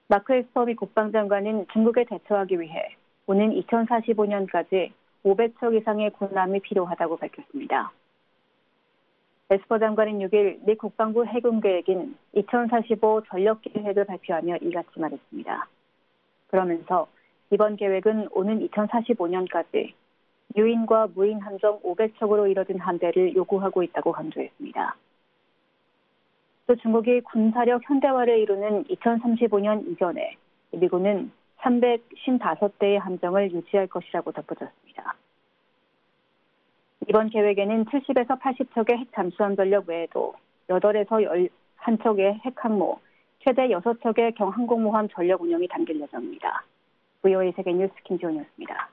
마크 에스퍼 미 국방장관은 중국에 대처하기 위해 오는 이천사십오 년까지 오백 척 이상의 군함이 필요하다고 밝혔습니다. 에스퍼 장관은 육 일 미 국방부 해군 계획인 이천사십오 전력 계획을 발표하며 이같이 말했습니다. 그러면서 이번 계획은 오는 이천사십오 년까지 유인과 무인 함정 오백 척으로 이뤄진 함대를 요구하고 있다고 강조했습니다. 또 중국이 군사력 현대화를 이루는 이천삼십오 년 이전에 미군은 삼백오십오 대의 함정을 유지할 것이라고 덧붙였습니다. 이번 계획에는 칠십에서 팔십 척의 핵 잠수함 전력 외에도 여덟에서 열한 척의 핵 항모, 최대 여섯 척의 경항공모함 전력 운영이 담길 예정입니다. 브이오에이 세계뉴스 김지원이었습니다.